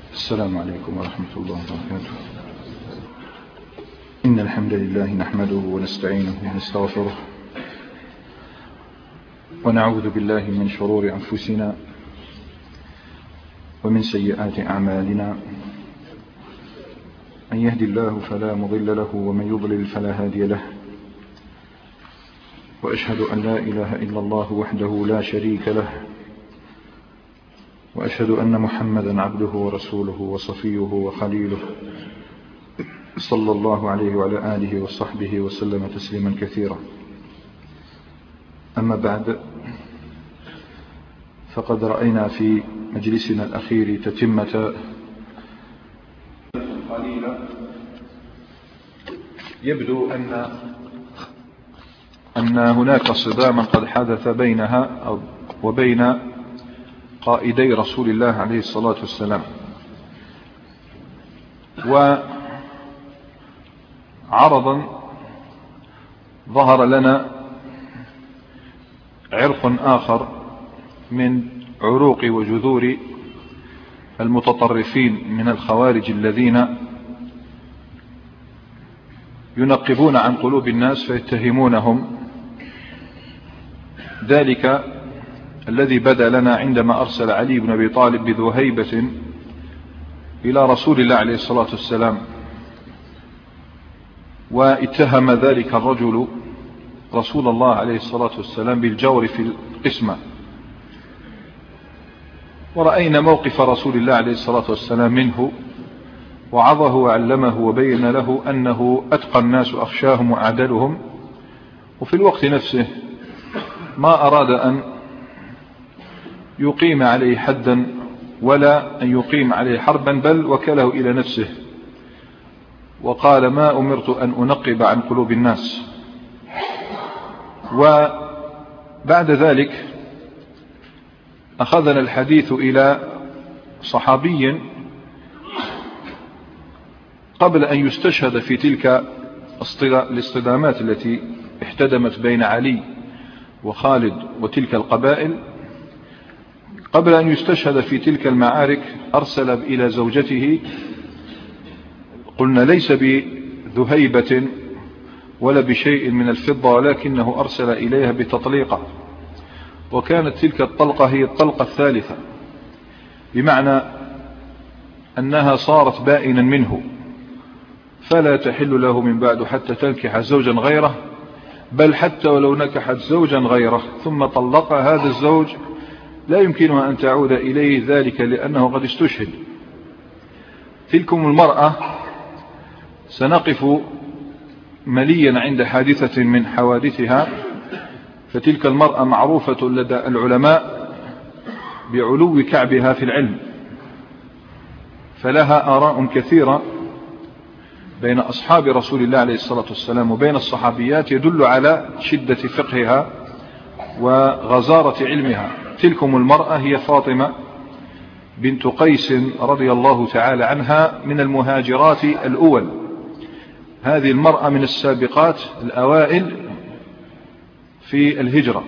السلام عليكم ورحمة الله وبركاته. إن الحمد لله نحمده ونستعينه ونستغفره ونعوذ بالله من شرور أنفسنا ومن سيئات أعمالنا. من يهدي الله فلا مضل له ومن يضلل فلا هادي له، وأشهد أن لا إله إلا الله وحده لا شريك له، وأشهد أن محمدا عبده ورسوله وصفيه وخليله، صلى الله عليه وعلى آله وصحبه وسلم تسليما كثيرا. أما بعد، فقد رأينا في مجلسنا الأخير تتمة قليلة يبدو أن هناك صداما قد حدث بينها وبين قائدي رسول الله عليه الصلاة والسلام، وعرضا ظهر لنا عرق آخر من عروق وجذور المتطرفين من الخوارج الذين ينقبون عن قلوب الناس فيتهمونهم. ذلك الذي بدا لنا عندما أرسل علي بن أبي طالب بذو هيبة إلى رسول الله عليه الصلاة والسلام، واتهم ذلك الرجل رسول الله عليه الصلاة والسلام بالجور في القسمة. ورأينا موقف رسول الله عليه الصلاة والسلام منه، وعظه وعلمه وبين له أنه أتقى الناس أخشاهم وأعدلهم، وفي الوقت نفسه ما أراد أن يقيم عليه حدا ولا أن يقيم عليه حربا، بل وكله إلى نفسه وقال: ما أمرت أن أنقب عن قلوب الناس. وبعد ذلك أخذنا الحديث إلى صحابي قبل أن يستشهد في تلك الاصطدامات التي احتدمت بين علي وخالد وتلك القبائل. قبل أن يستشهد في تلك المعارك أرسل إلى زوجته، قلنا ليس بذهيبة ولا بشيء من الفضة، ولكنه أرسل إليها بتطليقة، وكانت تلك الطلقة هي الطلقة الثالثة، بمعنى أنها صارت بائنا منه فلا تحل له من بعد حتى تنكح زوجا غيره، بل حتى ولو نكحت زوجا غيره ثم طلق هذا الزوج لا يمكنها أن تعود إليه، ذلك لأنه قد استشهد. تلكم المرأة سنقف مليا عند حادثة من حوادثها. فتلك المرأة معروفة لدى العلماء بعلو كعبها في العلم، فلها آراء كثيرة بين أصحاب رسول الله عليه الصلاة والسلام وبين الصحابيات يدل على شدة فقهها وغزارة علمها. تلكم المرأة هي فاطمة بنت قيس رضي الله تعالى عنها، من المهاجرات الأول. هذه المرأة من السابقات الأوائل في الهجرة.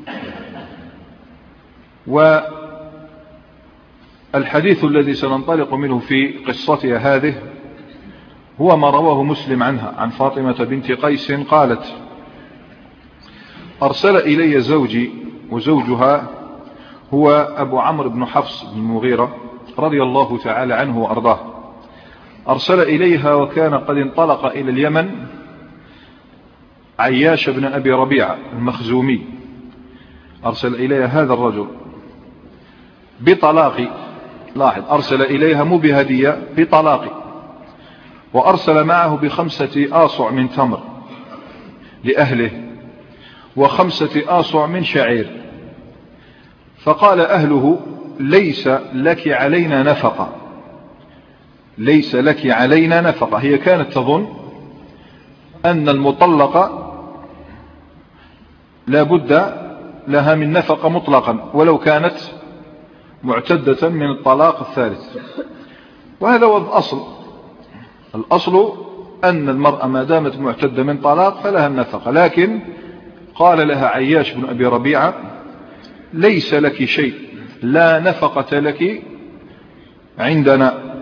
والحديث الذي سننطلق منه في قصتها هذه هو ما رواه مسلم عنها عن فاطمة بنت قيس قالت: أرسل إلي زوجي، وزوجها هو أبو عمرو بن حفص بن المغيرة رضي الله تعالى عنه وأرضاه. أرسل إليها وكان قد انطلق إلى اليمن عياش بن أبي ربيعة المخزومي. أرسل إليها هذا الرجل بطلاق، لاحظ، أرسل إليها مو بهدية، بطلاق، وأرسل معه ب5 آصع من تمر لأهله و5 آصع من شعير. فقال أهله: ليس لك علينا نفقة، ليس لك علينا نفقة. هي كانت تظن أن المطلقة لا بد لها من نفقة مطلقا ولو كانت معتدة من الطلاق الثالث، وهذا هو الأصل أن المرأة ما دامت معتدة من طلاق فلها النفقة. لكن قال لها عياش بن أبي ربيعة: ليس لك شيء، لا نفقة لك عندنا.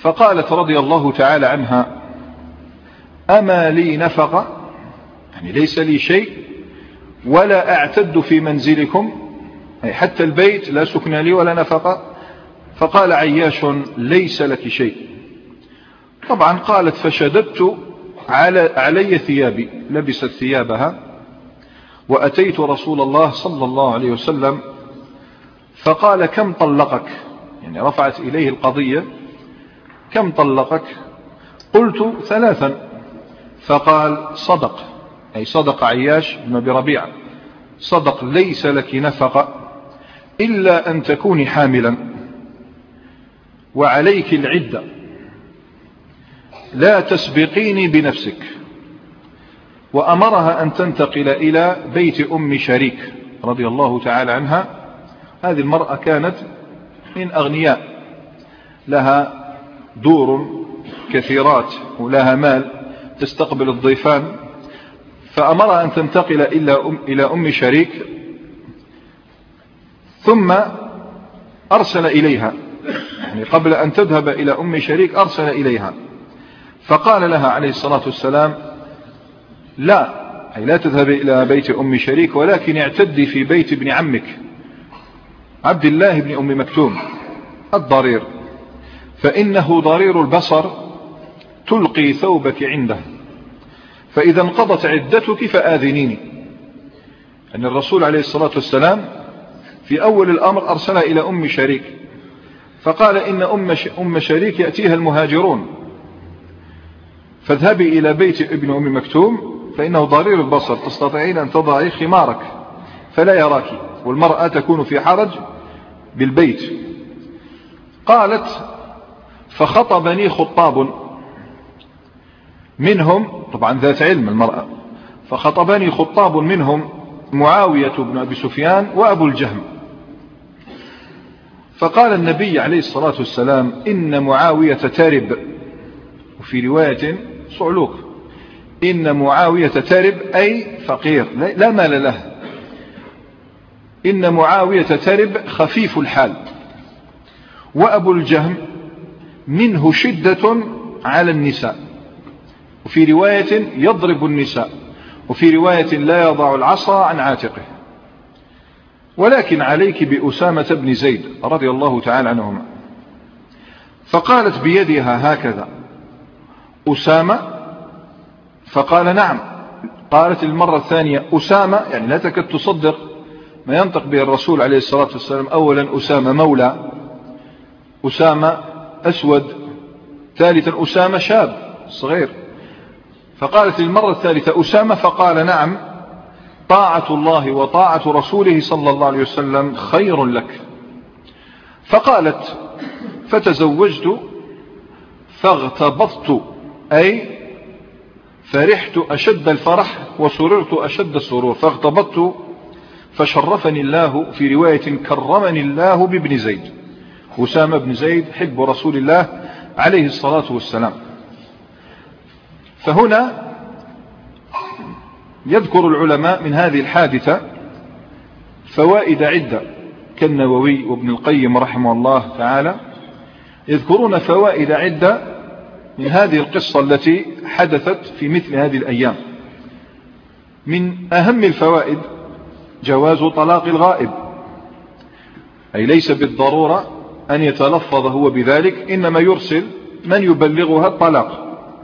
فقالت رضي الله تعالى عنها: أما لي نفقة، يعني ليس لي شيء، ولا أعتد في منزلكم، أي حتى البيت لا سكن لي ولا نفقة. فقال عياش: ليس لك شيء. طبعا قالت: فشددت علي ثيابي، لبست ثيابها، وأتيت رسول الله صلى الله عليه وسلم فقال: كم طلقك؟ يعني رفعت إليه القضية: كم طلقك؟ قلت: 3. فقال: صدق، أي صدق عياش بن أبي ربيعة، صدق، ليس لك نفقة إلا أن تكوني حاملا، وعليك العدة، لا تسبقيني بنفسك. وأمرها أن تنتقل إلى بيت أم شريك رضي الله تعالى عنها. هذه المرأة كانت من أغنياء، لها دور كثيرات ولها مال تستقبل الضيفان، فأمرها أن تنتقل إلى أم شريك، ثم أرسل إليها، يعني قبل أن تذهب إلى أم شريك أرسل إليها، فقال لها عليه الصلاة والسلام: لا، أي لا تذهب إلى بيت أم شريك، ولكن اعتدي في بيت ابن عمك عبد الله بن أم مكتوم الضرير، فإنه ضرير البصر، تلقي ثوبك عنده، فإذا انقضت عدتك فآذنيني. أن الرسول عليه الصلاة والسلام في أول الأمر أرسل إلى أم شريك، فقال: إن أم شريك يأتيها المهاجرون، فاذهبي إلى بيت ابن أم مكتوم فإنه ضرير البصر، تستطيعين أن تضعي خمارك فلا يراك، والمرأة تكون في حرج بالبيت. قالت: فخطبني خطاب منهم، طبعا ذات علم المرأة، فخطبني خطاب منهم معاوية بن أبي سفيان وأبو الجهم. فقال النبي عليه الصلاة والسلام: إن معاوية ترب، وفي رواية صعلوك، إن معاوية ترب، أي فقير لا مال له. إن معاوية ترب خفيف الحال، وأبو الجهم منه شدة على النساء، وفي رواية يضرب النساء، وفي رواية لا يضع العصا عن عاتقه، ولكن عليك بأسامة بن زيد رضي الله تعالى عنهما. فقالت بيدها هكذا: أسامة؟ فقال: نعم. قالت المرة الثانية: أسامة؟ يعني لا تكاد تصدق ما ينطق به الرسول عليه الصلاة والسلام. أولا أسامة مولى، أسامة أسود، ثالثا أسامة شاب صغير. فقالت المرة الثالثة: أسامة؟ فقال: نعم، طاعة الله وطاعة رسوله صلى الله عليه وسلم خير لك. فقالت: فتزوجت فاغتبطت، أي فرحت أشد الفرح وسررت أشد السرور، فاغتبطت فشرفني الله، في رواية كرمني الله بابن زيد، أسامة بن زيد حب رسول الله عليه الصلاة والسلام. فهنا يذكر العلماء من هذه الحادثة فوائد عدة، كالنووي وابن القيم رحمه الله تعالى يذكرون فوائد عدة من هذه القصة التي حدثت في مثل هذه الأيام. من أهم الفوائد جواز طلاق الغائب، أي ليس بالضرورة أن يتلفظ هو بذلك، إنما يرسل من يبلغها الطلاق.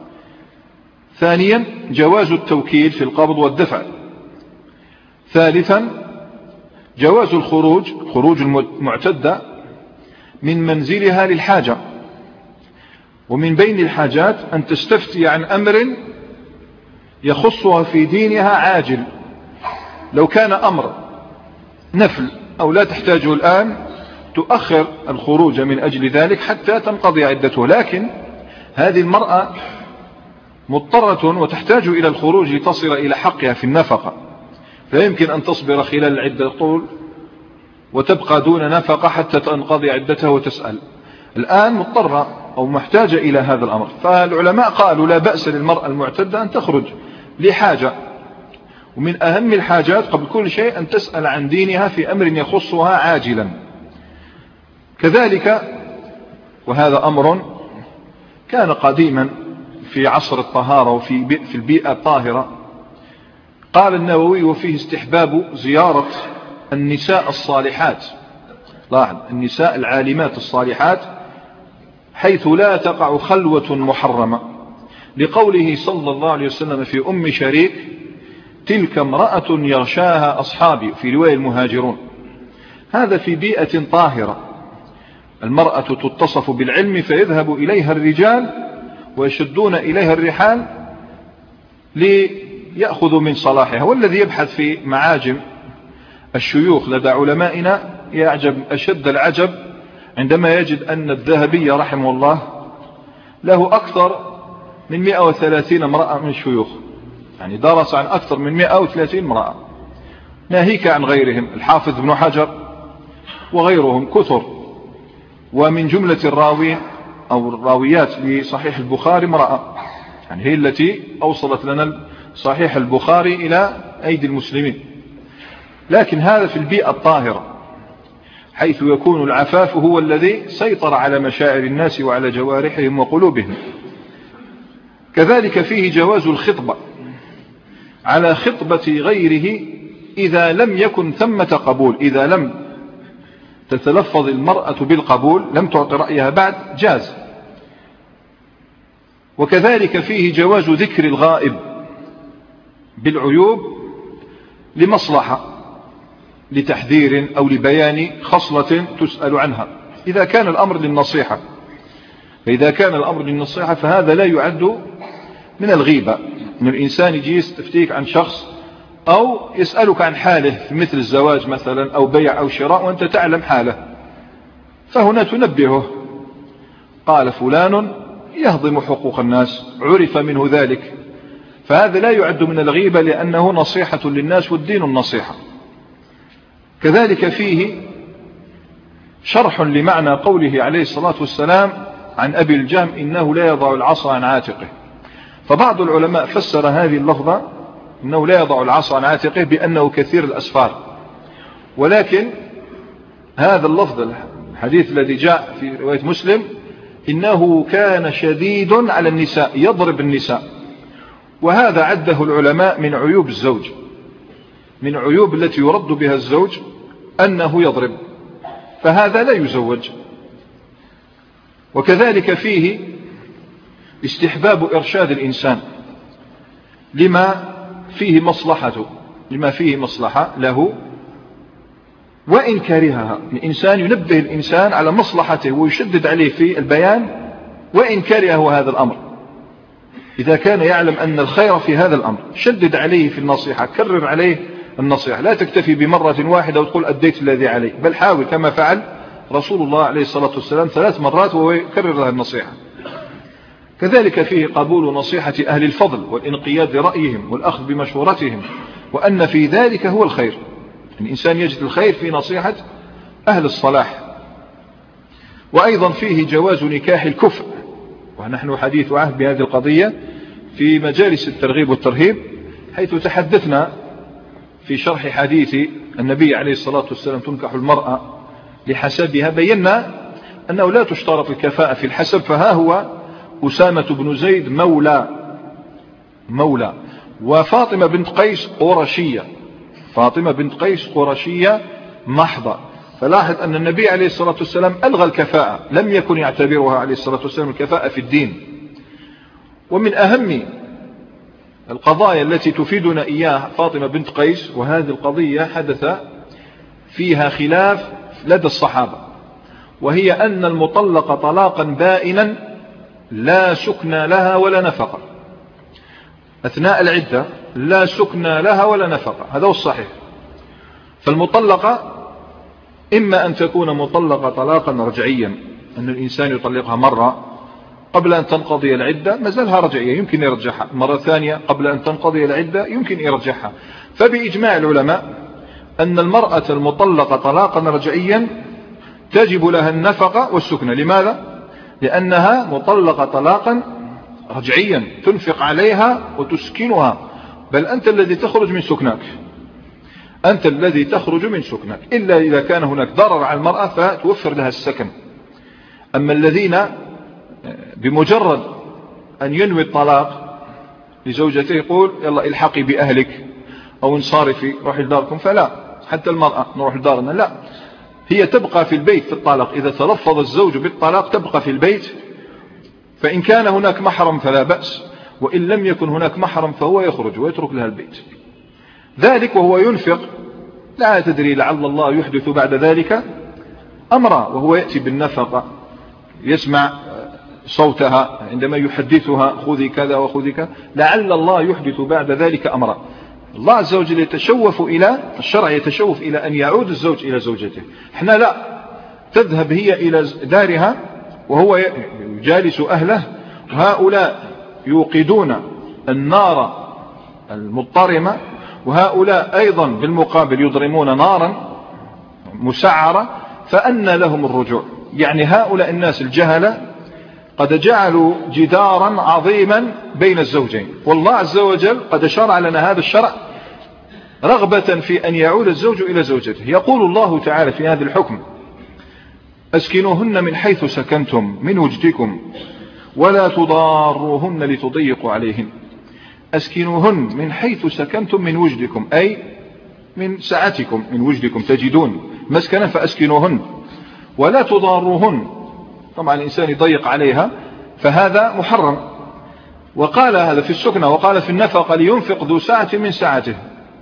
ثانيا جواز التوكيل في القبض والدفع. ثالثا جواز خروج المعتدة من منزلها للحاجة، ومن بين الحاجات أن تستفتي عن أمر يخصها في دينها عاجل، لو كان أمر نفل أو لا تحتاجه الآن تؤخر الخروج من أجل ذلك حتى تنقضي عدته، لكن هذه المرأة مضطرة وتحتاج إلى الخروج لتصل إلى حقها في النفقة، لا يمكن أن تصبر خلال العدة طول وتبقى دون نفقة حتى تنقضي عدتها وتسأل. الآن مضطرة أو محتاجة إلى هذا الأمر، فالعلماء قالوا لا بأس للمرأة المعتدة أن تخرج لحاجة، ومن أهم الحاجات قبل كل شيء أن تسأل عن دينها في أمر يخصها عاجلا. كذلك وهذا أمر كان قديما في عصر الطهارة وفي البيئة الطاهرة. قال النووي: وفيه استحباب زيارة النساء الصالحات، لاحظ، النساء العالمات الصالحات، حيث لا تقع خلوة محرمة، لقوله صلى الله عليه وسلم في أم شريك: تلك امرأة يغشاها أصحابي، في رواية المهاجرون. هذا في بيئة طاهرة، المرأة تتصف بالعلم فيذهب إليها الرجال ويشدون إليها الرحال ليأخذوا من صلاحها. والذي يبحث في معاجم الشيوخ لدى علمائنا يعجب أشد العجب عندما يجد أن الذهبي رحمه الله له أكثر من 130 امرأة من الشيوخ، يعني درس عن أكثر من 130 امرأة، ناهيك عن غيرهم، الحافظ ابن حجر وغيرهم كثر. ومن جملة الراوين أو الراويات لصحيح البخاري امرأة، يعني هي التي أوصلت لنا صحيح البخاري إلى أيدي المسلمين. لكن هذا في البيئة الطاهرة، حيث يكون العفاف هو الذي سيطر على مشاعر الناس وعلى جوارحهم وقلوبهم. كذلك فيه جواز الخطبة على خطبة غيره إذا لم يكن ثمة قبول، إذا لم تتلفظ المرأة بالقبول، لم تعطي رأيها بعد، جاز. وكذلك فيه جواز ذكر الغائب بالعيوب لمصلحة، لتحذير أو لبيان خصلة تسأل عنها، إذا كان الأمر للنصيحة. فإذا كان الأمر للنصيحة فهذا لا يعد من الغيبة، أن الإنسان يجي يستفتيك عن شخص أو يسألك عن حاله في مثل الزواج مثلا أو بيع أو شراء وأنت تعلم حاله، فهنا تنبهه: قال فلان يهضم حقوق الناس، عرف منه ذلك، فهذا لا يعد من الغيبة لأنه نصيحة للناس والدين النصيحة. كذلك فيه شرح لمعنى قوله عليه الصلاة والسلام عن أبي الجهم: إنه لا يضع العصا عن عاتقه. فبعض العلماء فسر هذه اللفظة إنه لا يضع العصا عن عاتقه بأنه كثير الأسفار، ولكن هذا اللفظ الحديث الذي جاء في رواية مسلم إنه كان شديد على النساء، يضرب النساء، وهذا عده العلماء من عيوب الزوج، من عيوب التي يرد بها الزوج أنه يضرب، فهذا لا يزوج. وكذلك فيه استحباب إرشاد الإنسان لما فيه مصلحته، لما فيه مصلحة له وإن كرهها. الإنسان ينبه الإنسان على مصلحته ويشدد عليه في البيان وإن كرهه هذا الأمر. إذا كان يعلم أن الخير في هذا الأمر شدد عليه في النصيحة، كرر عليه النصيحة، لا تكتفي بمرة واحدة وتقول أديت الذي عليه، بل حاول كما فعل رسول الله عليه الصلاة والسلام 3 مرات وهو يكرر لها النصيحة. كذلك فيه قبول نصيحة أهل الفضل والانقياد لرأيهم والأخذ بمشورتهم، وأن في ذلك هو الخير. الإنسان يجد الخير في نصيحة أهل الصلاح. وأيضا فيه جواز نكاح الكفء، ونحن حديث عهد بهذه القضية في مجالس الترغيب والترهيب، حيث تحدثنا في شرح حديث النبي عليه الصلاة والسلام تنكح المرأة لحسبها، بينا أنه لا تشترط الكفاءة في الحسب. فها هو أسامة بن زيد مولى، وفاطمة بنت قيس قرشية، فاطمة بنت قيس قرشية محضة. فلاحظ أن النبي عليه الصلاة والسلام ألغى الكفاءة، لم يكن يعتبرها عليه الصلاة والسلام الكفاءة في الدين. ومن أهم القضايا التي تفيدنا إياها فاطمة بنت قيس، وهذه القضية حدث فيها خلاف لدى الصحابة، وهي أن المطلق طلاقا بائنا لا سكن لها ولا نفقة أثناء العدة، لا سكن لها ولا نفقة، هذا هو الصحيح. فالمطلقة إما أن تكون مطلقة طلاقا رجعيا، أن الإنسان يطلقها مرة قبل أن تنقضي العدة ما زالها رجعية يمكن يرجعها، مرة ثانية قبل أن تنقضي العدة يمكن يرجعها. فبإجماع العلماء أن المرأة المطلقة طلاقا رجعيا تجب لها النفقة والسكنة. لماذا؟ لأنها مطلقة طلاقا رجعيا، تنفق عليها وتسكنها، بل أنت الذي تخرج من سكنك، أنت الذي تخرج من سكنك، إلا إذا كان هناك ضرر على المرأة فتوفر لها السكن. أما الذين بمجرد أن ينوي الطلاق لزوجته يقول يلا الحقي بأهلك أو انصارفي روحي لداركم، فلا، حتى المرأة نروح لدارنا، لا، هي تبقى في البيت في الطلاق. إذا تلفظ الزوج بالطلاق تبقى في البيت، فإن كان هناك محرم فلا بأس، وإن لم يكن هناك محرم فهو يخرج ويترك لها البيت. ذلك وهو ينفق، لا تدري لعل الله يحدث بعد ذلك أمرا، وهو يأتي بالنفقة، يسمع صوتها عندما يحدثها خذي كذا وخذي كذا، لعل الله يحدث بعد ذلك أمرا. الله عز وجل يتشوف إلى الشرع، يتشوف إلى أن يعود الزوج إلى زوجته. احنا لا، تذهب هي إلى دارها وهو يجالس أهله، وهؤلاء يوقدون النار المضطرمة، وهؤلاء أيضا بالمقابل يضرمون نارا مسعرة، فأن لهم الرجوع؟ يعني هؤلاء الناس الجهلة قد جعلوا جدارا عظيما بين الزوجين، والله عز وجل قد شرع لنا هذا الشرع رغبة في أن يعود الزوج إلى زوجته. يقول الله تعالى في هذا الحكم: أسكنوهن من حيث سكنتم من وجدكم ولا تضاروهن لتضيقوا عليهن. أسكنوهن من حيث سكنتم من وجدكم، أي من سعتكم، من وجدكم تجدون مسكنا فأسكنوهن، ولا تضاروهن. طبعا الإنسان يضيق عليها فهذا محرم. وقال هذا في السكنة، وقال في النفقة: لينفق ذو سعة من سعته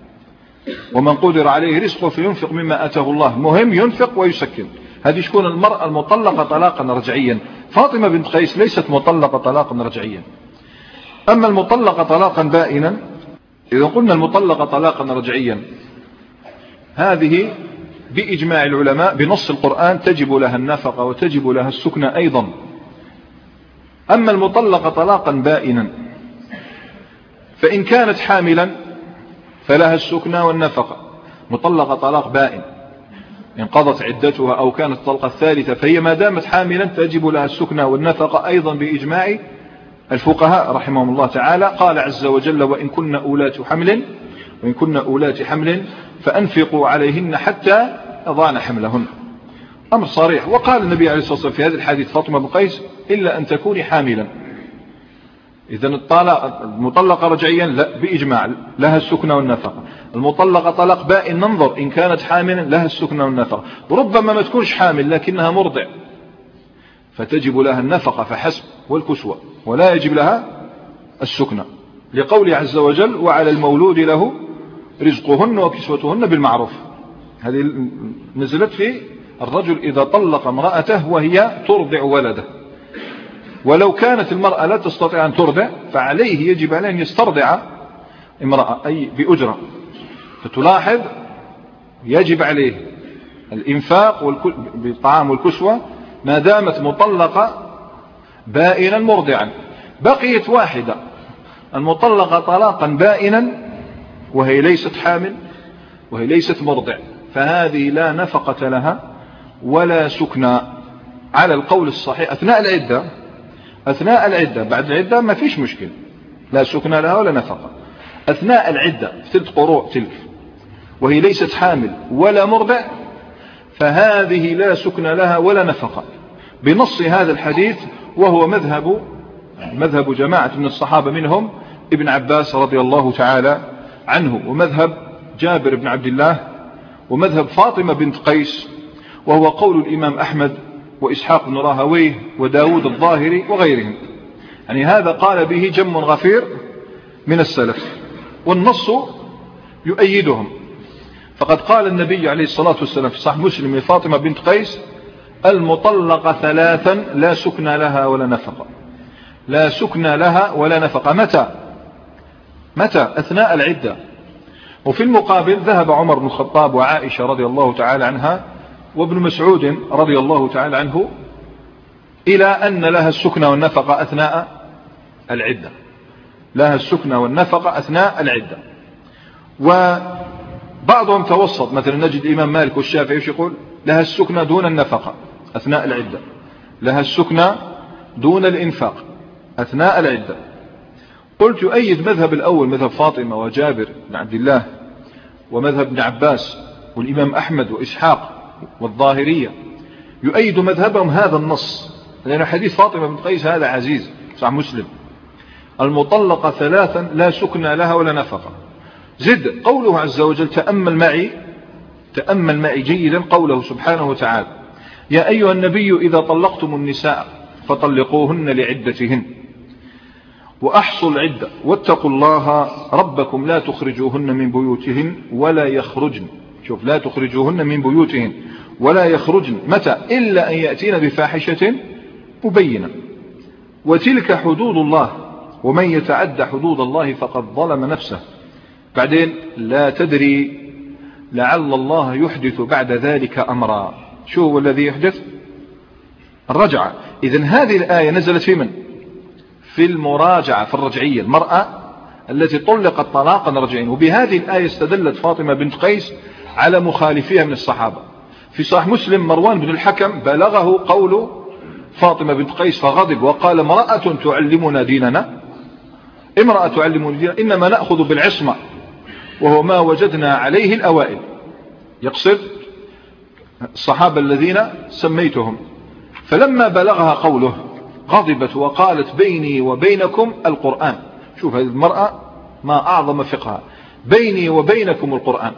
ومن قدر عليه رزقه فينفق مما آتاه الله. مهم ينفق ويسكن. هذه تكون المرأة المطلقة طلاقا رجعيا. فاطمة بنت قيس ليست مطلقة طلاقا رجعيا. أما المطلقة طلاقا بائنا، إذا قلنا المطلقة طلاقا رجعيا، هذه بإجماع العلماء بنص القرآن تجب لها النفقة وتجب لها السكنة أيضا. أما المطلقة طلاقا بائنا فإن كانت حاملا فلها السكنة والنفقة. مطلقة طلاق بائن انقضت عدتها أو كانت الطلقة الثالثة، فهي ما دامت حاملا تجب لها السكنة والنفقة أيضا بإجماع الفقهاء رحمهم الله تعالى. قال عز وجل: وإن كن أولات حمل فأنفقوا عليهن حتى يضعن حملهن. أمر صريح. وقال النبي عليه الصلاة والسلام في هذا الحديث: فاطمة بن قيس إلا أن تكوني حاملا. إذن المطلقة رجعيا لا بإجماع لها السكنة والنفقة. المطلقة طلاق بائن ننظر إن كانت حاملا لها السكنة والنفقة. وربما ما تكونش حامل لكنها مرضع فتجب لها النفقة فحسب والكسوة، ولا يجب لها السكنة، لقوله عز وجل: وعلى المولود له رزقهن وكسوتهن بالمعروف. هذه نزلت في الرجل إذا طلق امرأته وهي ترضع ولده. ولو كانت المرأة لا تستطيع أن ترضع فعليه يجب عليه أن يسترضع امرأة أي بأجرة. فتلاحظ يجب عليه الإنفاق بالطعام والكسوة ما دامت مطلقة بائنا مرضعا. بقيت واحدة المطلقة طلاقا بائنا وهي ليست حامل وهي ليست مرضع، فهذه لا نفقة لها ولا سكنى على القول الصحيح أثناء العدة. بعد العدة ما فيش مشكل، لا سكنى لها ولا نفقة. أثناء العدة 3 قروء تلك وهي ليست حامل ولا مرضع، فهذه لا سكنى لها ولا نفقة بنص هذا الحديث، وهو مذهب جماعة من الصحابة منهم ابن عباس رضي الله تعالى عنه، ومذهب جابر بن عبد الله، ومذهب فاطمة بنت قيس، وهو قول الإمام أحمد وإسحاق بن راهويه وداود الظاهري وغيرهم. يعني هذا قال به جم غفير من السلف، والنص يؤيدهم. فقد قال النبي عليه الصلاة والسلام في صحيح مسلم لفاطمة بنت قيس: المطلقة 3 لا سكنى لها ولا نفقة. لا سكنى لها ولا نفقة. متى؟ أثناء العدة. وفي المقابل ذهب عمر بن الخطاب وعائشة رضي الله تعالى عنها وابن مسعود رضي الله تعالى عنه إلى أن لها السكنة والنفقة أثناء العدة. لها السكنة والنفقة أثناء العدة. وبعضهم توسط، مثلا نجد الإمام مالك والشافعي يقول: لها السكنة دون النفقة أثناء العدة، لها السكنة دون الإنفاق أثناء العدة. قلت يؤيد مذهب الأول مذهب فاطمة وجابر بن عبد الله ومذهب ابن عباس والإمام أحمد وإسحاق والظاهرية، يؤيد مذهبهم هذا النص لأن حديث فاطمة بنت قيس هذا عزيز صح مسلم. المطلقة 3 لا سكن لها ولا نفقة. زد قوله عز وجل، تأمل معي جيدا قوله سبحانه وتعالى: يا أيها النبي إذا طلقتم النساء فطلقوهن لعدتهن وأحصوا العدة واتقوا الله ربكم لا تخرجوهن من بيوتهن ولا يخرجن. شوف، لا تخرجوهن من بيوتهن ولا يخرجن متى؟ إلا أن يأتين بفاحشة مبينة. وتلك حدود الله ومن يتعد حدود الله فقد ظلم نفسه. بعدين لا تدري لعل الله يحدث بعد ذلك أمرا. شو هو الذي يحدث؟ الرجعة. إذن هذه الآية نزلت في من؟ في المراجعة، في الرجعية، المرأة التي طلقت طلاقا رجعيا. وبهذه الآية استدلت فاطمة بنت قيس على مخالفيها من الصحابة. في صحيح مسلم مروان بن الحكم بلغه قول فاطمة بنت قيس فغضب وقال: امرأة تعلمنا ديننا، امرأة تعلمنا ديننا، إنما نأخذ بالعصمة وهو ما وجدنا عليه الأوائل. يقصد الصحابة الذين سميتهم. فلما بلغها قوله غضبت وقالت: بيني وبينكم القرآن. شوف هذه المرأة ما أعظم فقهها، بيني وبينكم القرآن.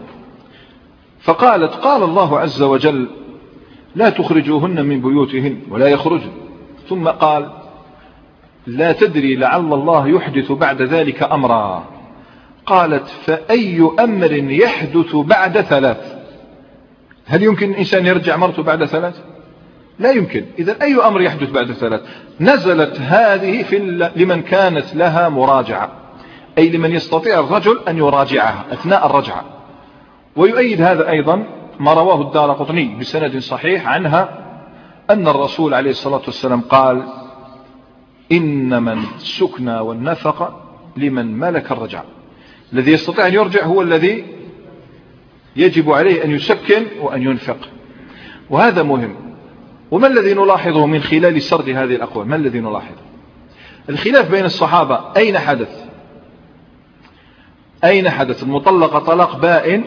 فقالت: قال الله عز وجل: لا تخرجوهن من بيوتهن ولا يخرجن. ثم قال: لا تدري لعل الله يحدث بعد ذلك أمرا. قالت: فأي أمر يحدث بعد 3؟ هل يمكن الإنسان يرجع مرته بعد 3؟ لا يمكن. إذن أي أمر يحدث بعد 3؟ نزلت هذه لمن كانت لها مراجعة، أي لمن يستطيع الرجل أن يراجعها أثناء الرجعة. ويؤيد هذا أيضا ما رواه الدارقطني بسند صحيح عنها أن الرسول عليه الصلاة والسلام قال: إنما السكنى والنفقة لمن ملك الرجعة. الذي يستطيع أن يرجع هو الذي يجب عليه أن يسكن وأن ينفق. وهذا مهم. وما الذي نلاحظه من خلال سرد هذه الأقوال؟ ما الذي نلاحظه؟ الخلاف بين الصحابة أين حدث؟ أين حدث؟ المطلقة طلاق بائن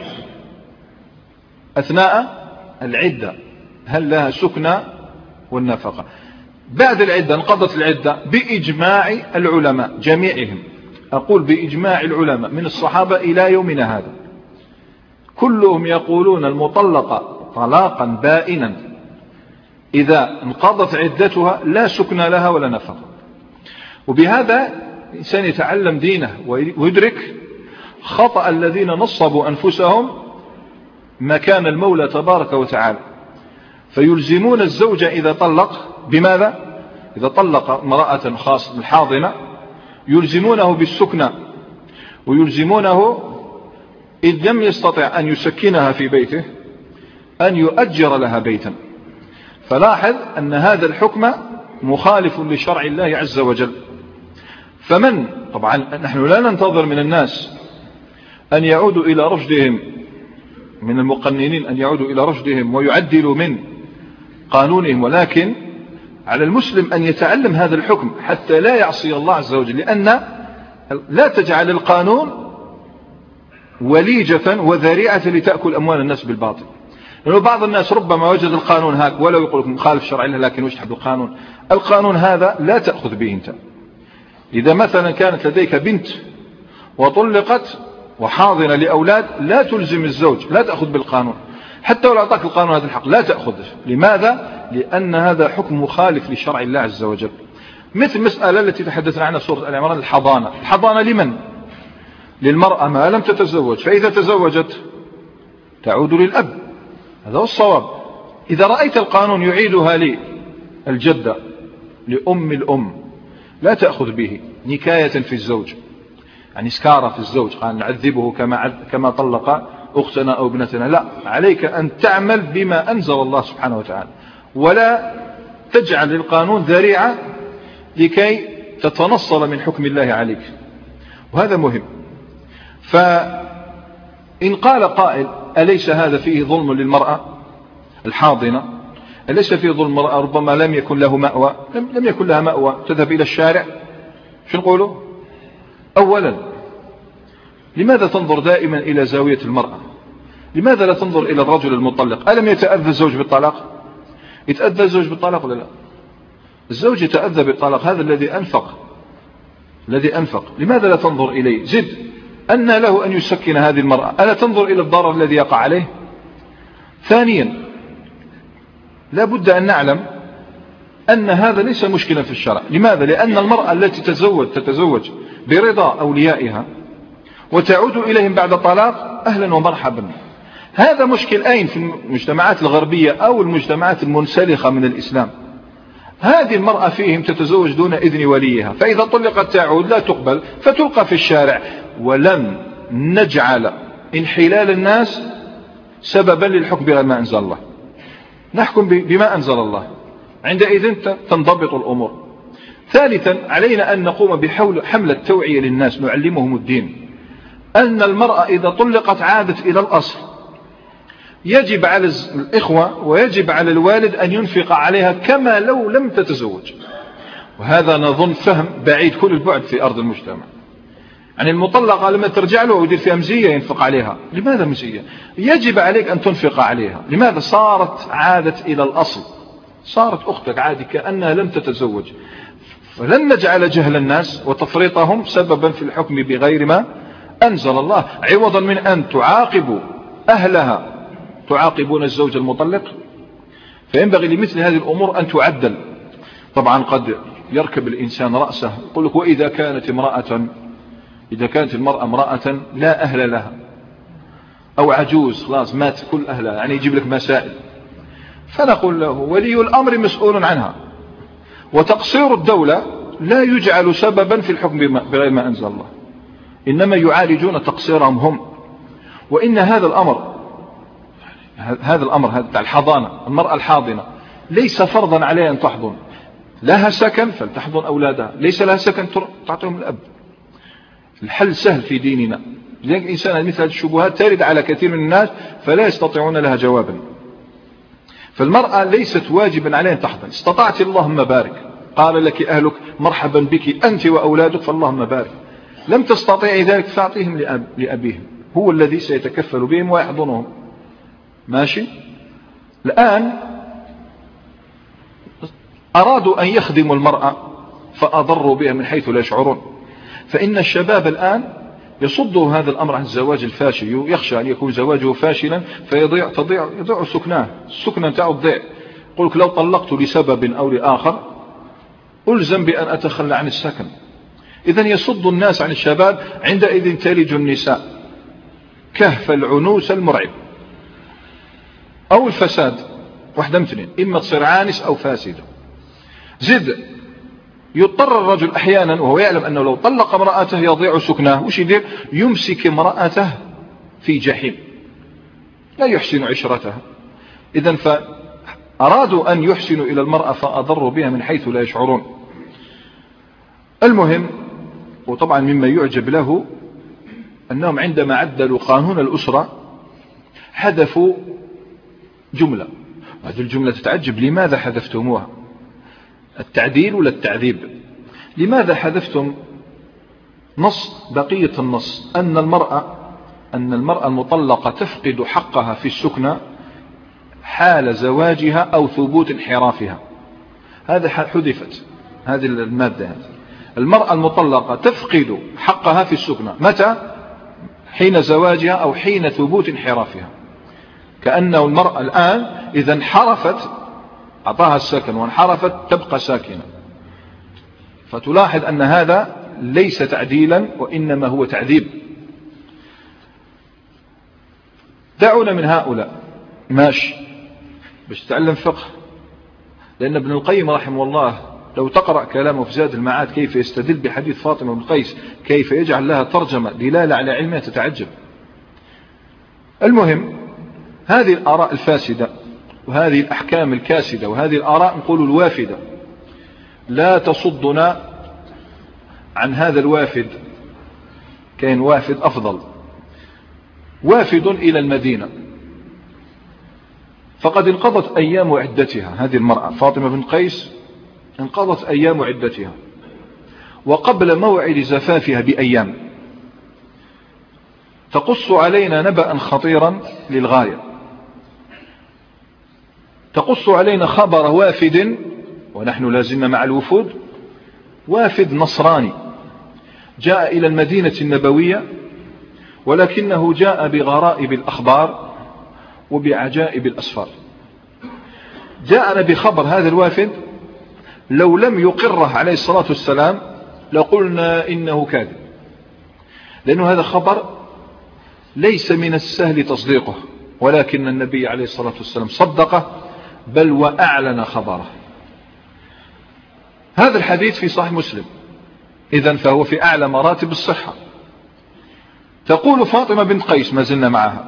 أثناء العدة، هل لها سكنى والنفقة؟ بعد العدة، انقضت العدة بإجماع العلماء جميعهم، أقول بإجماع العلماء من الصحابة إلى يومنا هذا، كلهم يقولون المطلقة طلاقا بائنا إذا انقضت عدتها لا سكن لها ولا نفقة. وبهذا الإنسان يتعلم دينه ويدرك خطأ الذين نصبوا أنفسهم مكان المولى تبارك وتعالى، فيلزمون الزوج إذا طلق بماذا؟ إذا طلق امرأة خاصة الحاضنة يلزمونه بالسكنى، ويلزمونه إذ لم يستطع أن يسكنها في بيته أن يؤجر لها بيتا. فلاحظ أن هذا الحكم مخالف لشرع الله عز وجل. فمن طبعا نحن لا ننتظر من الناس أن يعودوا إلى رشدهم، من المقننين أن يعودوا إلى رشدهم ويعدلوا من قانونهم، ولكن على المسلم أن يتعلم هذا الحكم حتى لا يعصي الله عز وجل، لأن لا تجعل القانون وليجة وذريعة لتأكل أموال الناس بالباطل. لأنه بعض الناس ربما وجد القانون هاك ولو يقول لك مخالف شرع الله لكن وش تحب القانون. القانون هذا لا تأخذ به أنت. إذا مثلا كانت لديك بنت وطلقت وحاضنة لأولاد لا تلزم الزوج، لا تأخذ بالقانون حتى ولو أعطاك القانون هذا الحق لا تأخذه. لماذا؟ لأن هذا حكم مخالف لشرع الله عز وجل. مثل المسألة التي تحدثنا عنها سورة آل عمران، الحضانة. الحضانة لمن؟ للمرأة ما لم تتزوج، فإذا تزوجت تعود للأب، هذا هو الصواب. إذا رأيت القانون يعيدها للجدة لأم الأم لا تأخذ به نكاية في الزوج، يعني سكارة في الزوج، قال نعذبه كما طلق أختنا أو ابنتنا. لا، عليك أن تعمل بما أنزل الله سبحانه وتعالى، ولا تجعل للقانون ذريعة لكي تتنصل من حكم الله عليك، وهذا مهم. فإن قال قائل أليس هذا فيه ظلم للمرأة الحاضنة؟ أليس فيه ظلم المرأة؟ ربما لم يكن له مأوى، لم يكن لها مأوى، تذهب إلى الشارع. شو نقوله؟ أولا لماذا تنظر دائما إلى زاوية المرأة؟ لماذا لا تنظر إلى الرجل المطلق؟ ألم يتأذى الزوج بالطلاق؟ يتأذى الزوج بالطلاق ولا لا؟ الزوج يتأذى بالطلاق، هذا الذي أنفق لماذا لا تنظر إليه؟ زد أن له أن يسكن هذه المرأة، ألا تنظر إلى الضرر الذي يقع عليه؟ ثانيا لا بد أن نعلم أن هذا ليس مشكلا في الشرع. لماذا؟ لأن المرأة التي تتزوج برضا أوليائها وتعود إليهم بعد طلاق أهلا ومرحبا. هذا مشكل أين؟ في المجتمعات الغربية أو المجتمعات المنسلخة من الإسلام. هذه المرأة فيهم تتزوج دون إذن وليها، فإذا طلقت تعود لا تقبل فتلقى في الشارع. ولم نجعل انحلال الناس سببا للحكم بغير ما أنزل الله، نحكم بما أنزل الله، عندئذ تنضبط الأمور. ثالثا علينا أن نقوم بحملة توعية للناس، نعلمهم الدين، أن المرأة إذا طلقت عادت إلى الأصل، يجب على الإخوة ويجب على الوالد أن ينفق عليها كما لو لم تتزوج. وهذا نظن فهم بعيد كل البعد في أرض المجتمع. يعني المطلقة لما ترجع له ويدير فيها مزية ينفق عليها. لماذا مزية؟ يجب عليك أن تنفق عليها. لماذا؟ صارت عادت إلى الأصل، صارت أختك عادي كأنها لم تتزوج. فلن نجعل جهل الناس وتفريطهم سببا في الحكم بغير ما أنزل الله، عوضا من أن تعاقبوا أهلها تعاقبون الزوج المطلق. فينبغي لمثل هذه الأمور أن تعدل. طبعا قد يركب الإنسان رأسه يقول لك وإذا كانت المرأة امرأة لا أهل لها أو عجوز خلاص مات كل أهلها، يعني يجيب لك مسائل. فنقول له ولي الأمر مسؤول عنها، وتقصير الدولة لا يجعل سببا في الحكم بغير ما أنزل الله، إنما يعالجون تقصيرهم هم. وإن هذا الأمر هذا الحضانة، المرأة الحاضنة ليس فرضا عليها أن تحضن، لها سكن فلتحضن أولادها، ليس لها سكن تعطيهم الأب. الحل سهل في ديننا، لذلك الإنسان مثل هذه الشبهات ترد على كثير من الناس فلا يستطيعون لها جوابا. فالمرأة ليست واجبا عليها أن تحضن، استطعت اللهم بارك، قال لك أهلك مرحبا بك أنت وأولادك فاللهم بارك. لم تستطيعي ذلك فاعطيهم لأبيهم، هو الذي سيتكفل بهم ويحضنهم. ماشي. الآن أرادوا أن يخدموا المرأة فأضروا بها من حيث لا يشعرون. فإن الشباب الآن يصدوا هذا الأمر عن الزواج الفاشل، يخشى أن يكون زواجه فاشلا يضيع سكناه، السكنة نتاعو تضيع. يقول لك لو طلقت لسبب أو لآخر ألزم بأن أتخلى عن السكن. إذن يصد الناس عن الشباب، عندئذ تلج النساء كهف العنوس المرعب أو الفساد، واحدة من اثنين، إما تصير عانس أو فاسدة. زد يضطر الرجل أحيانا وهو يعلم أنه لو طلق امرأته يضيع سكناه، وش يدير؟ يمسك امرأته في جحيم لا يحسن عشرتها. إذن فأرادوا أن يحسنوا إلى المرأة فأضروا بها من حيث لا يشعرون. المهم، وطبعا مما يعجب له أنهم عندما عدلوا قانون الأسرة حذفوا جملة، هذه الجملة تتعجب لماذا حذفتموها؟ التعديل ولا التعذيب؟ لماذا حذفتم نص بقية النص أن المرأة المطلقة تفقد حقها في السكنى حال زواجها أو ثبوت انحرافها؟ هذا حذفت هذه المادة. المرأة المطلقة تفقد حقها في السكنى متى؟ حين زواجها أو حين ثبوت انحرافها. كأنه المرأة الآن إذا انحرفت أعطاها السكن وانحرفت تبقى ساكنة. فتلاحظ أن هذا ليس تعديلا وإنما هو تعذيب. دعونا من هؤلاء ماشي باش تتعلم فقه، لأن ابن القيم رحمه الله لو تقرأ كلامه في زاد المعاد كيف يستدل بحديث فاطمة بن قيس كيف يجعل لها ترجمة دلالة على علمها تتعجب. المهم، هذه الآراء الفاسدة وهذه الأحكام الكاسدة وهذه الآراء نقول الوافدة لا تصدنا عن هذا الوافد. كان وافد أفضل، وافد إلى المدينة، فقد انقضت أيام عدتها. هذه المرأة فاطمة بن قيس انقضت أيام عدتها، وقبل موعد زفافها بأيام تقص علينا نبأ خطيرا للغاية، تقص علينا خبر وافد ونحن لازلنا مع الوفود، وافد نصراني جاء إلى المدينة النبوية، ولكنه جاء بغرائب الأخبار وبعجائب الأسفار. جاءنا بخبر هذا الوافد لو لم يقره عليه الصلاة والسلام لقلنا إنه كاذب، لأنه هذا خبر ليس من السهل تصديقه، ولكن النبي عليه الصلاة والسلام صدقه بل وأعلن خبره. هذا الحديث في صحيح مسلم، إذن فهو في أعلى مراتب الصحة. تقول فاطمة بنت قيس، ما زلنا معها: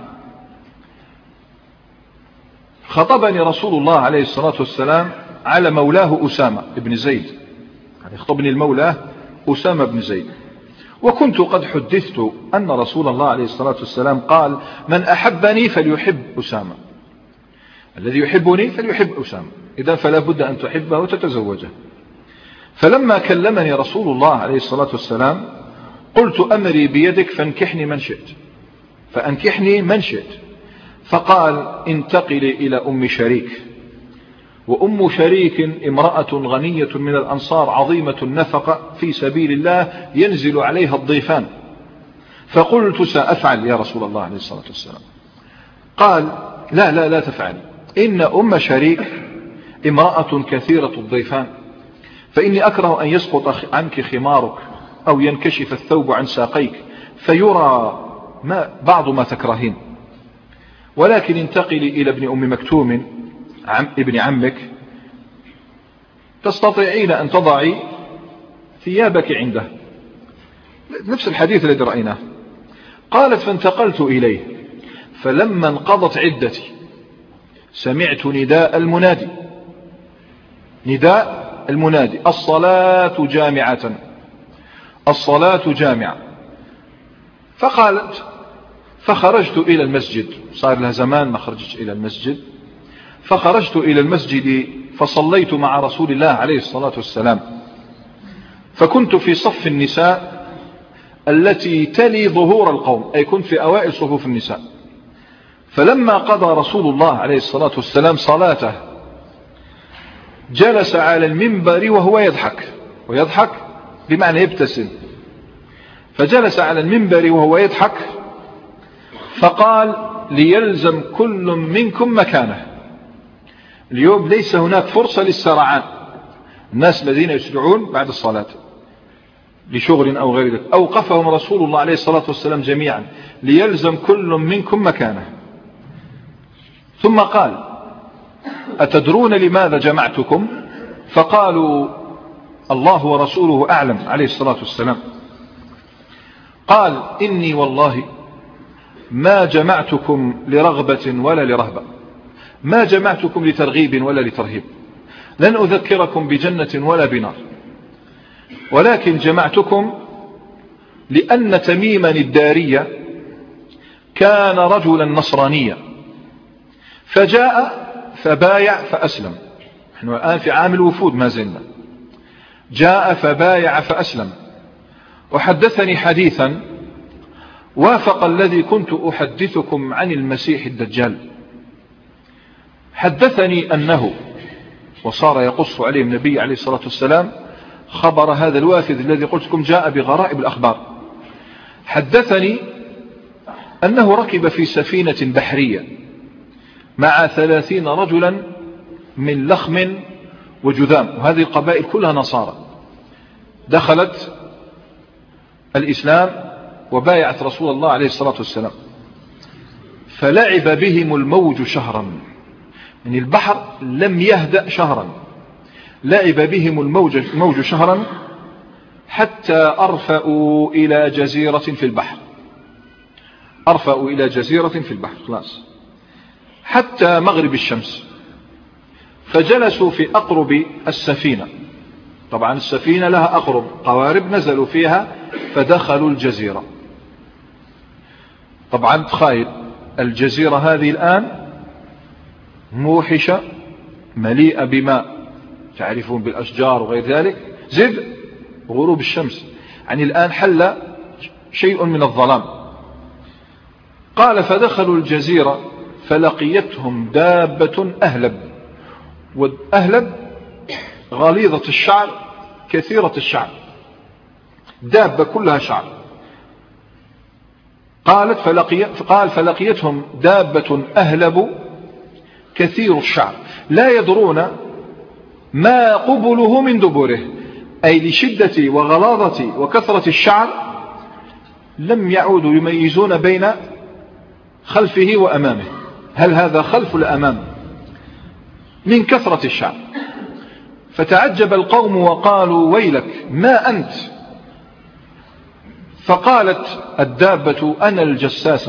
خطبني رسول الله عليه الصلاة والسلام على مولاه أسامة بن زيد، يعني خطبني المولاه أسامة بن زيد، وكنت قد حدثت أن رسول الله عليه الصلاة والسلام قال: من أحبني فليحب أسامة، الذي يحبني فليحب أسامة، إذن فلا بد أن تحبه وتتزوجه. فلما كلمني رسول الله عليه الصلاة والسلام قلت: أمري بيدك فانكحني من شئت، فأنكحني من شئت. فقال: انتقلي إلى أم شريك، وأم شريك امرأة غنية من الأنصار عظيمة النفقة في سبيل الله ينزل عليها الضيفان. فقلت: سأفعل يا رسول الله عليه الصلاة والسلام. قال: لا تفعل، إن أم شريك امرأة كثيرة الضيفان، فإني أكره أن يسقط عنك خمارك أو ينكشف الثوب عن ساقيك فيرى بعض ما تكرهين، ولكن انتقلي إلى ابن أم مكتوم ابن عمك، تستطيعين أن تضعي ثيابك عنده. نفس الحديث الذي رأيناه. قالت: فانتقلت إليه، فلما انقضت عدتي سمعت نداء المنادي، نداء المنادي: الصلاة جامعة، الصلاة جامعة. فقالت: فخرجت إلى المسجد، صار لها زمان ما خرجت إلى المسجد، فخرجت إلى المسجد فصليت مع رسول الله عليه الصلاة والسلام، فكنت في صف النساء التي تلي ظهور القوم، أي كنت في أوائل صفوف النساء. فلما قضى رسول الله عليه الصلاة والسلام صلاته جلس على المنبر وهو يضحك، ويضحك بمعنى يبتسم، فجلس على المنبر وهو يضحك فقال: ليلزم كل منكم مكانه. اليوم ليس هناك فرصة للسرعان، الناس الذين يسرعون بعد الصلاة لشغل أو غير ذلك، أوقفهم رسول الله عليه الصلاة والسلام جميعا: ليلزم كل منكم مكانه. ثم قال: أتدرون لماذا جمعتكم؟ فقالوا: الله ورسوله أعلم عليه الصلاة والسلام. قال: إني والله ما جمعتكم لرغبة ولا لرهبة، ما جمعتكم لترغيب ولا لترهيب، لن أذكركم بجنة ولا بنار، ولكن جمعتكم لأن تميما الدارية كان رجلا نصرانيا فجاء فبايع فأسلم. نحن الآن في عام الوفود ما زلنا. جاء فبايع فأسلم، وحدثني حديثا وافق الذي كنت أحدثكم عن المسيح الدجال. حدثني أنه، وصار يقص عليه النبي عليه الصلاة والسلام خبر هذا الوافد الذي قلت لكم جاء بغرائب الأخبار. حدثني أنه ركب في سفينة بحرية مع 30 رجلا من لخم وجذام، وهذه القبائل كلها نصارى دخلت الإسلام وبايعت رسول الله عليه الصلاة والسلام. فلعب بهم الموج شهرا، يعني البحر لم يهدأ شهرا، لعب بهم الموج شهرا حتى أرفأوا إلى جزيرة في البحر، أرفأوا إلى جزيرة في البحر خلاص حتى مغرب الشمس، فجلسوا في أقرب السفينة. طبعا السفينة لها أقرب قوارب نزلوا فيها فدخلوا الجزيرة. طبعا تخيل الجزيرة هذه الآن موحشة مليئة بماء، تعرفون بالأشجار وغير ذلك، زد غروب الشمس، يعني الآن حل شيء من الظلام. قال: فدخلوا الجزيرة فلقيتهم دابة أهلب، وأهلب غليظة الشعر كثيرة الشعر، دابة كلها شعر. قال فلقيتهم دابة أهلب كثير الشعر لا يدرون ما قبله من دبره، أي لشدة وغلاظة وكثرة الشعر لم يعودوا يميزون بين خلفه وأمامه، هل هذا خلف الأمام من كثرة الشعر. فتعجب القوم وقالوا ويلك ما أنت؟ فقالت الدابة أنا الجساسة،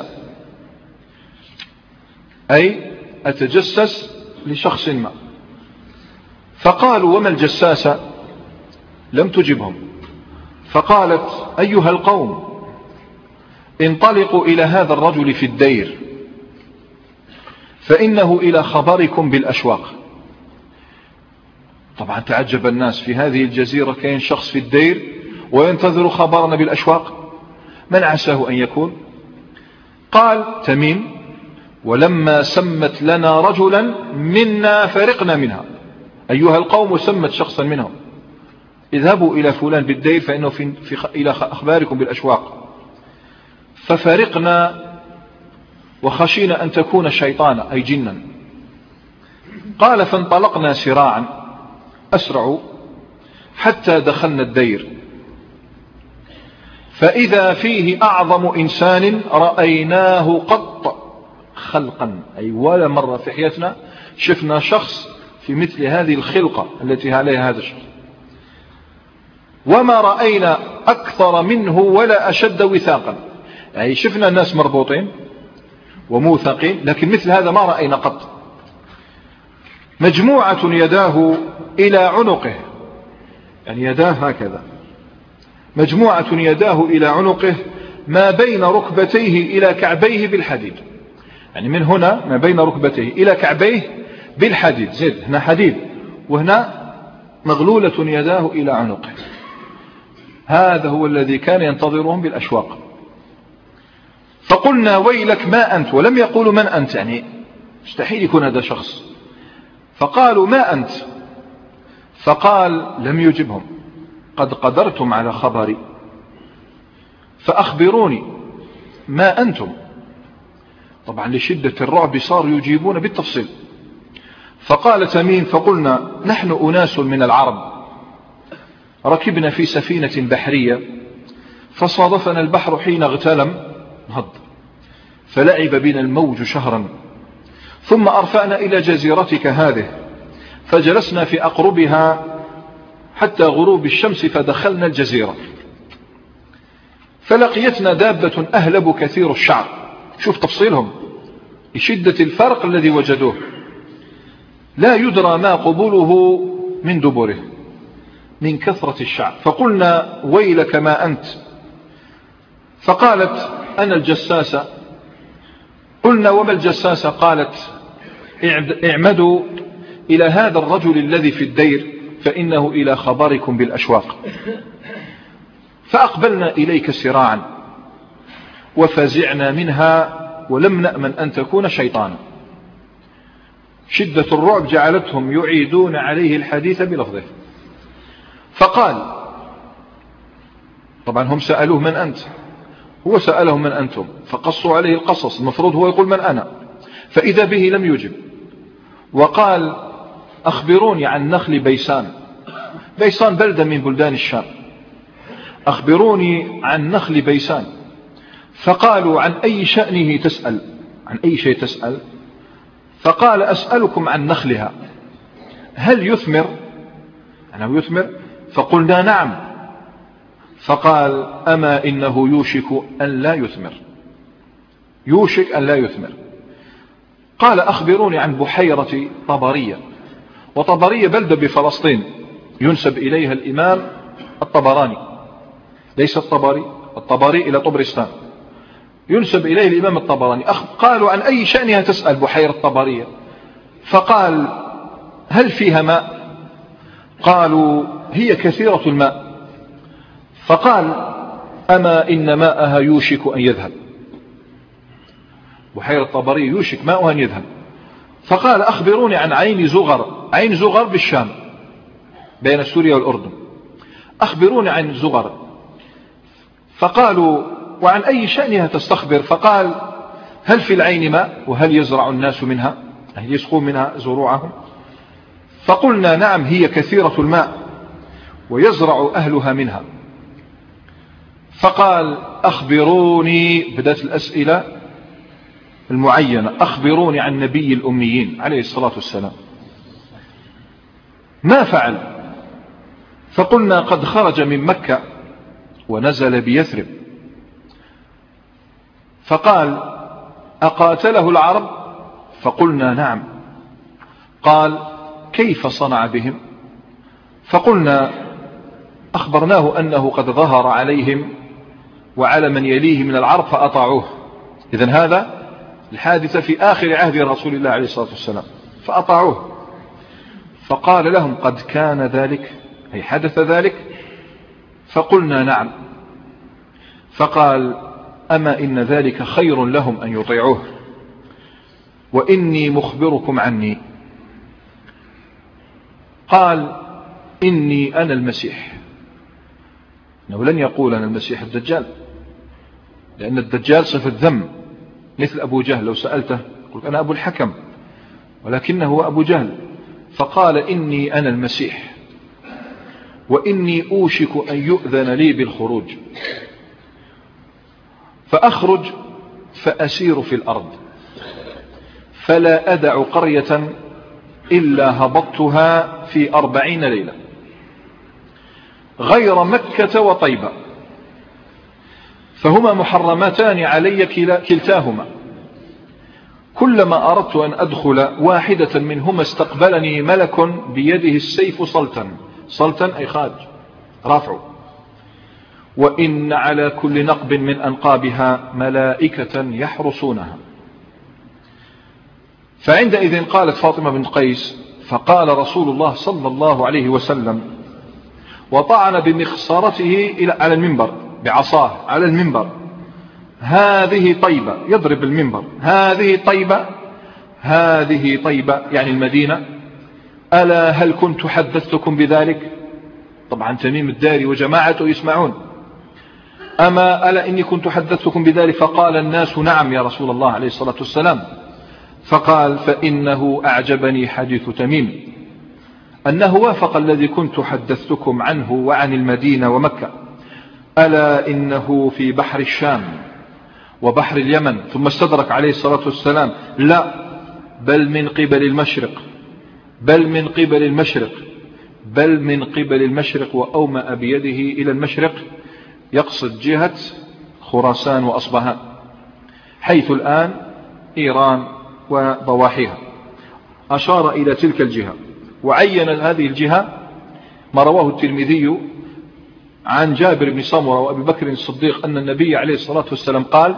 أي أتجسس لشخص ما. فقالوا وما الجساسة؟ لم تجبهم. فقالت أيها القوم انطلقوا إلى هذا الرجل في الدير فإنه إلى خبركم بالأشواق. طبعا تعجب الناس، في هذه الجزيرة كاين شخص في الدير وينتظر خبرنا بالأشواق، من عساه أن يكون؟ قال تميم ولما سمت لنا رجلا منا فرقنا منها، أيها القوم سمت شخصا منهم، اذهبوا إلى فلان بالدير فإنه إلى أخباركم بالأشواق. ففرقنا وخشينا أن تكون شيطانا أي جنا. قال فانطلقنا سراعا أسرعوا حتى دخلنا الدير فإذا فيه أعظم إنسان رأيناه قط خلقا، أي ولا مرة في حياتنا شفنا شخص في مثل هذه الخلقة التي عليها هذا الشخص، وما رأينا أكثر منه ولا أشد وثاقا، يعني شفنا الناس مربوطين وموثقين لكن مثل هذا ما رأينا قط. مجموعة يداه إلى عنقه، يعني يداه هكذا، مجموعة يداه إلى عنقه ما بين ركبتيه إلى كعبيه بالحديد، يعني من هنا ما بين ركبتيه إلى كعبيه بالحديد، زد هنا حديد وهنا مغلولة يداه إلى عنقه. هذا هو الذي كان ينتظرهم بالأشواق. فقلنا ويلك ما أنت، ولم يقولوا من أنت، يعني مستحيل يكون هذا شخص. فقالوا ما أنت؟ فقال لم يجبهم قد قدرتم على خبري فأخبروني ما أنتم. طبعا لشدة الرعب صاروا يجيبون بالتفصيل. فقال تميم فقلنا نحن أناس من العرب ركبنا في سفينة بحرية فصادفنا البحر حين اغتلم نهض فلعب بنا الموج شهرا ثم أرفعنا إلى جزيرتك هذه فجلسنا في أقربها حتى غروب الشمس فدخلنا الجزيرة فلقيتنا دابة أهلب كثير الشعر. شوف تفصيلهم لشدة الفرق الذي وجدوه، لا يدرى ما قبوله من دبره من كثرة الشعر. فقلنا ويلك ما أنت؟ فقالت أنا الجساسة. قلنا وما الجساسة؟ قالت اعمدوا إلى هذا الرجل الذي في الدير فإنه إلى خبركم بالأشواق. فأقبلنا إليك سراعا وفزعنا منها ولم نأمن أن تكون شيطانا. شدة الرعب جعلتهم يعيدون عليه الحديث بلفظه. فقال طبعا هم سألوه من أنت، هو سألهم من أنتم فقصوا عليه القصص، المفروض هو يقول من أنا، فإذا به لم يجب. وقال أخبروني عن نخل بيسان. بيسان بلدة من بلدان الشام. أخبروني عن نخل بيسان. فقالوا عن أي شأنه تسأل؟ عن أي شيء تسأل؟ فقال أسألكم عن نخلها هل يثمر؟ أنه يثمر؟ فقلنا نعم. فقال أما إنه يوشك أن لا يثمر، يوشك أن لا يثمر. قال أخبروني عن بحيرة طبرية. وطبرية بلدة بفلسطين ينسب إليها الإمام الطبراني، ليس الطبري إلى طبرستان، ينسب إليه الإمام الطبراني. قالوا عن أي شأنها تسأل بحيرة طبرية؟ فقال هل فيها ماء؟ قالوا هي كثيرة الماء. فقال أما إن ماءها يوشك أن يذهب. بحيرة طبرية يوشك ماءها أن يذهب. فقال أخبروني عن عين زغر. عين زغر بالشام بين سوريا والأردن. أخبروني عن زغر. فقالوا وعن أي شأنها تستخبر؟ فقال هل في العين ماء وهل يزرع الناس منها، هل يسقون منها زروعهم؟ فقلنا نعم هي كثيرة الماء ويزرع أهلها منها. فقال أخبروني، بدأت الأسئلة المعينة، أخبروني عن نبي الأميين عليه الصلاة والسلام ما فعل؟ فقلنا قد خرج من مكة ونزل بيثرب. فقال أقاتله العرب؟ فقلنا نعم. قال كيف صنع بهم؟ فقلنا أخبرناه أنه قد ظهر عليهم وعلى من يليه من العرب فأطاعوه. إذن هذا الحادثة في آخر عهد رسول الله عليه الصلاة والسلام، فأطاعوه. فقال لهم قد كان ذلك، أي حدث ذلك؟ فقلنا نعم. فقال أما إن ذلك خير لهم أن يطيعوه، وإني مخبركم عني. قال إني أنا المسيح. إنه لن يقول أنا المسيح الدجال، لأن الدجال صفة ذم، مثل أبو جهل لو سألته يقول أنا أبو الحكم، ولكنه هو أبو جهل. فقال إني أنا المسيح، وإني أوشك أن يؤذن لي بالخروج، فأخرج فأسير في الأرض، فلا أدع قرية إلا هبطتها في 40 ليلة غير مكة وطيبة، فهما محرمتان علي كلتاهما. كلما أردت أن أدخل واحدة منهما استقبلني ملك بيده السيف صلتا أي خارج رافع، وإن على كل نقب من أنقابها ملائكة يحرسونها. فعندئذ قالت فاطمة بنت قيس فقال رسول الله صلى الله عليه وسلم وطعن بمخصرته على المنبر بعصاه على المنبر: هذه طيبة، يضرب المنبر، هذه طيبة، هذه طيبة يعني المدينة، ألا هل كنت حدثتكم بذلك؟ طبعا تميم الداري وجماعته يسمعون. أما ألا إني كنت حدثتكم بذلك؟ فقال الناس نعم يا رسول الله عليه الصلاة والسلام. فقال فإنه أعجبني حديث تميم أنه وافق الذي كنت حدثتكم عنه وعن المدينة ومكة، ألا إنه في بحر الشام وبحر اليمن. ثم استدرك عليه الصلاة والسلام: لا، بل من قبل المشرق، بل من قبل المشرق، بل من قبل المشرق، وأومأ بيده إلى المشرق، يقصد جهة خراسان وأصبهان، حيث الآن إيران وضواحيها، أشار إلى تلك الجهة وعين هذه الجهة ما رواه الترمذي عن جابر بن سمرة وأبي بكر الصديق أن النبي عليه الصلاة والسلام قال: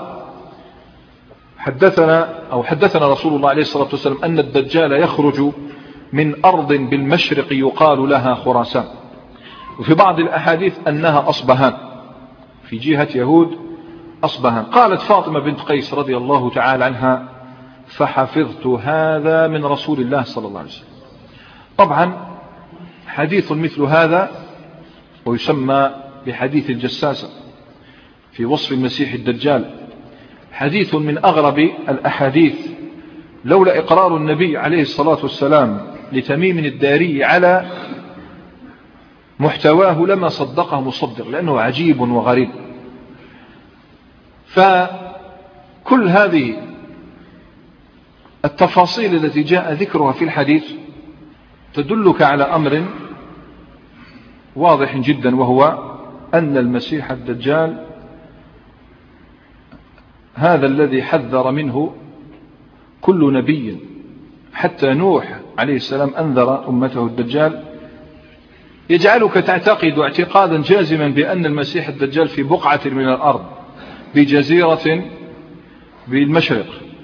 حدثنا رسول الله عليه الصلاة والسلام أن الدجال يخرج من أرض بالمشرق يقال لها خراسان، وفي بعض الأحاديث أنها أصبهان، في جهة يهود أصبهان. قالت فاطمة بنت قيس رضي الله تعالى عنها: فحفظت هذا من رسول الله صلى الله عليه وسلم. طبعا حديث مثل هذا ويسمى بحديث الجساسة في وصف المسيح الدجال، حديث من أغرب الأحاديث، لولا إقرار النبي عليه الصلاة والسلام لتميم الداري على محتواه لما صدقه مصدق، لأنه عجيب وغريب. فكل هذه التفاصيل التي جاء ذكرها في الحديث تدلك على أمر واضح جدا، وهو أن المسيح الدجال هذا الذي حذر منه كل نبي، حتى نوح عليه السلام أنذر أمته الدجال، يجعلك تعتقد اعتقادا جازما بأن المسيح الدجال في بقعة من الأرض بجزيرة بالمشرق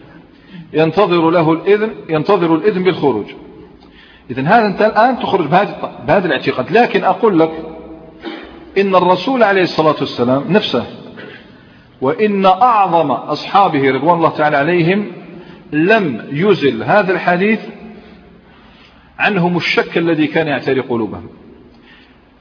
ينتظر الإذن بالخروج. إذن هذا أنت الآن تخرج بهذا الاعتقاد. لكن أقول لك إن الرسول عليه الصلاة والسلام نفسه وإن أعظم أصحابه رضوان الله تعالى عليهم لم يزل هذا الحديث عنهم الشك الذي كان يعتري قلوبهم.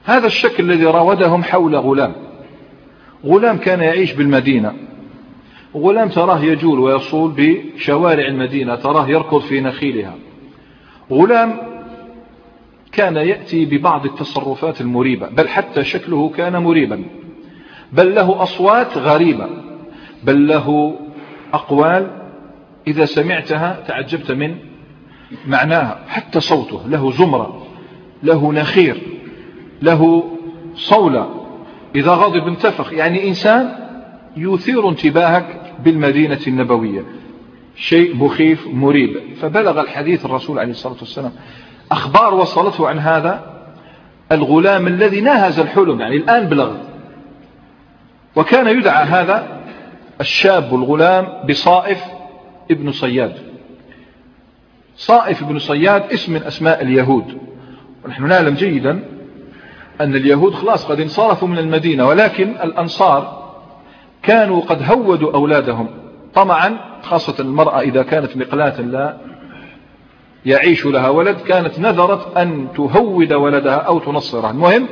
هذا الشك الذي راودهم حول غلام كان يعيش بالمدينة، غلام تراه يجول ويصول بشوارع المدينة، تراه يركض في نخيلها، غلام كان يأتي ببعض التصرفات المريبة، بل حتى شكله كان مريبا، بل له أصوات غريبة، بل له أقوال إذا سمعتها تعجبت من معناها، حتى صوته له زمرة، له نخير، له صولة، إذا غضب انتفخ، يعني إنسان يثير انتباهك بالمدينة النبوية، شيء مخيف مريب. فبلغ الحديث الرسول عليه الصلاة والسلام أخبار وصلته عن هذا الغلام الذي ناهز الحلم، يعني الآن بلغ. وكان يدعى هذا الشاب الغلام بصائف ابن صياد. صائف ابن صياد اسم من أسماء اليهود، ونحن نعلم جيدا أن اليهود خلاص قد انصرفوا من المدينة، ولكن الأنصار كانوا قد هودوا أولادهم طمعا، خاصة المرأة إذا كانت مقلاة لا يعيش لها ولد كانت نذرت أن تهود ولدها أو تنصره. المهم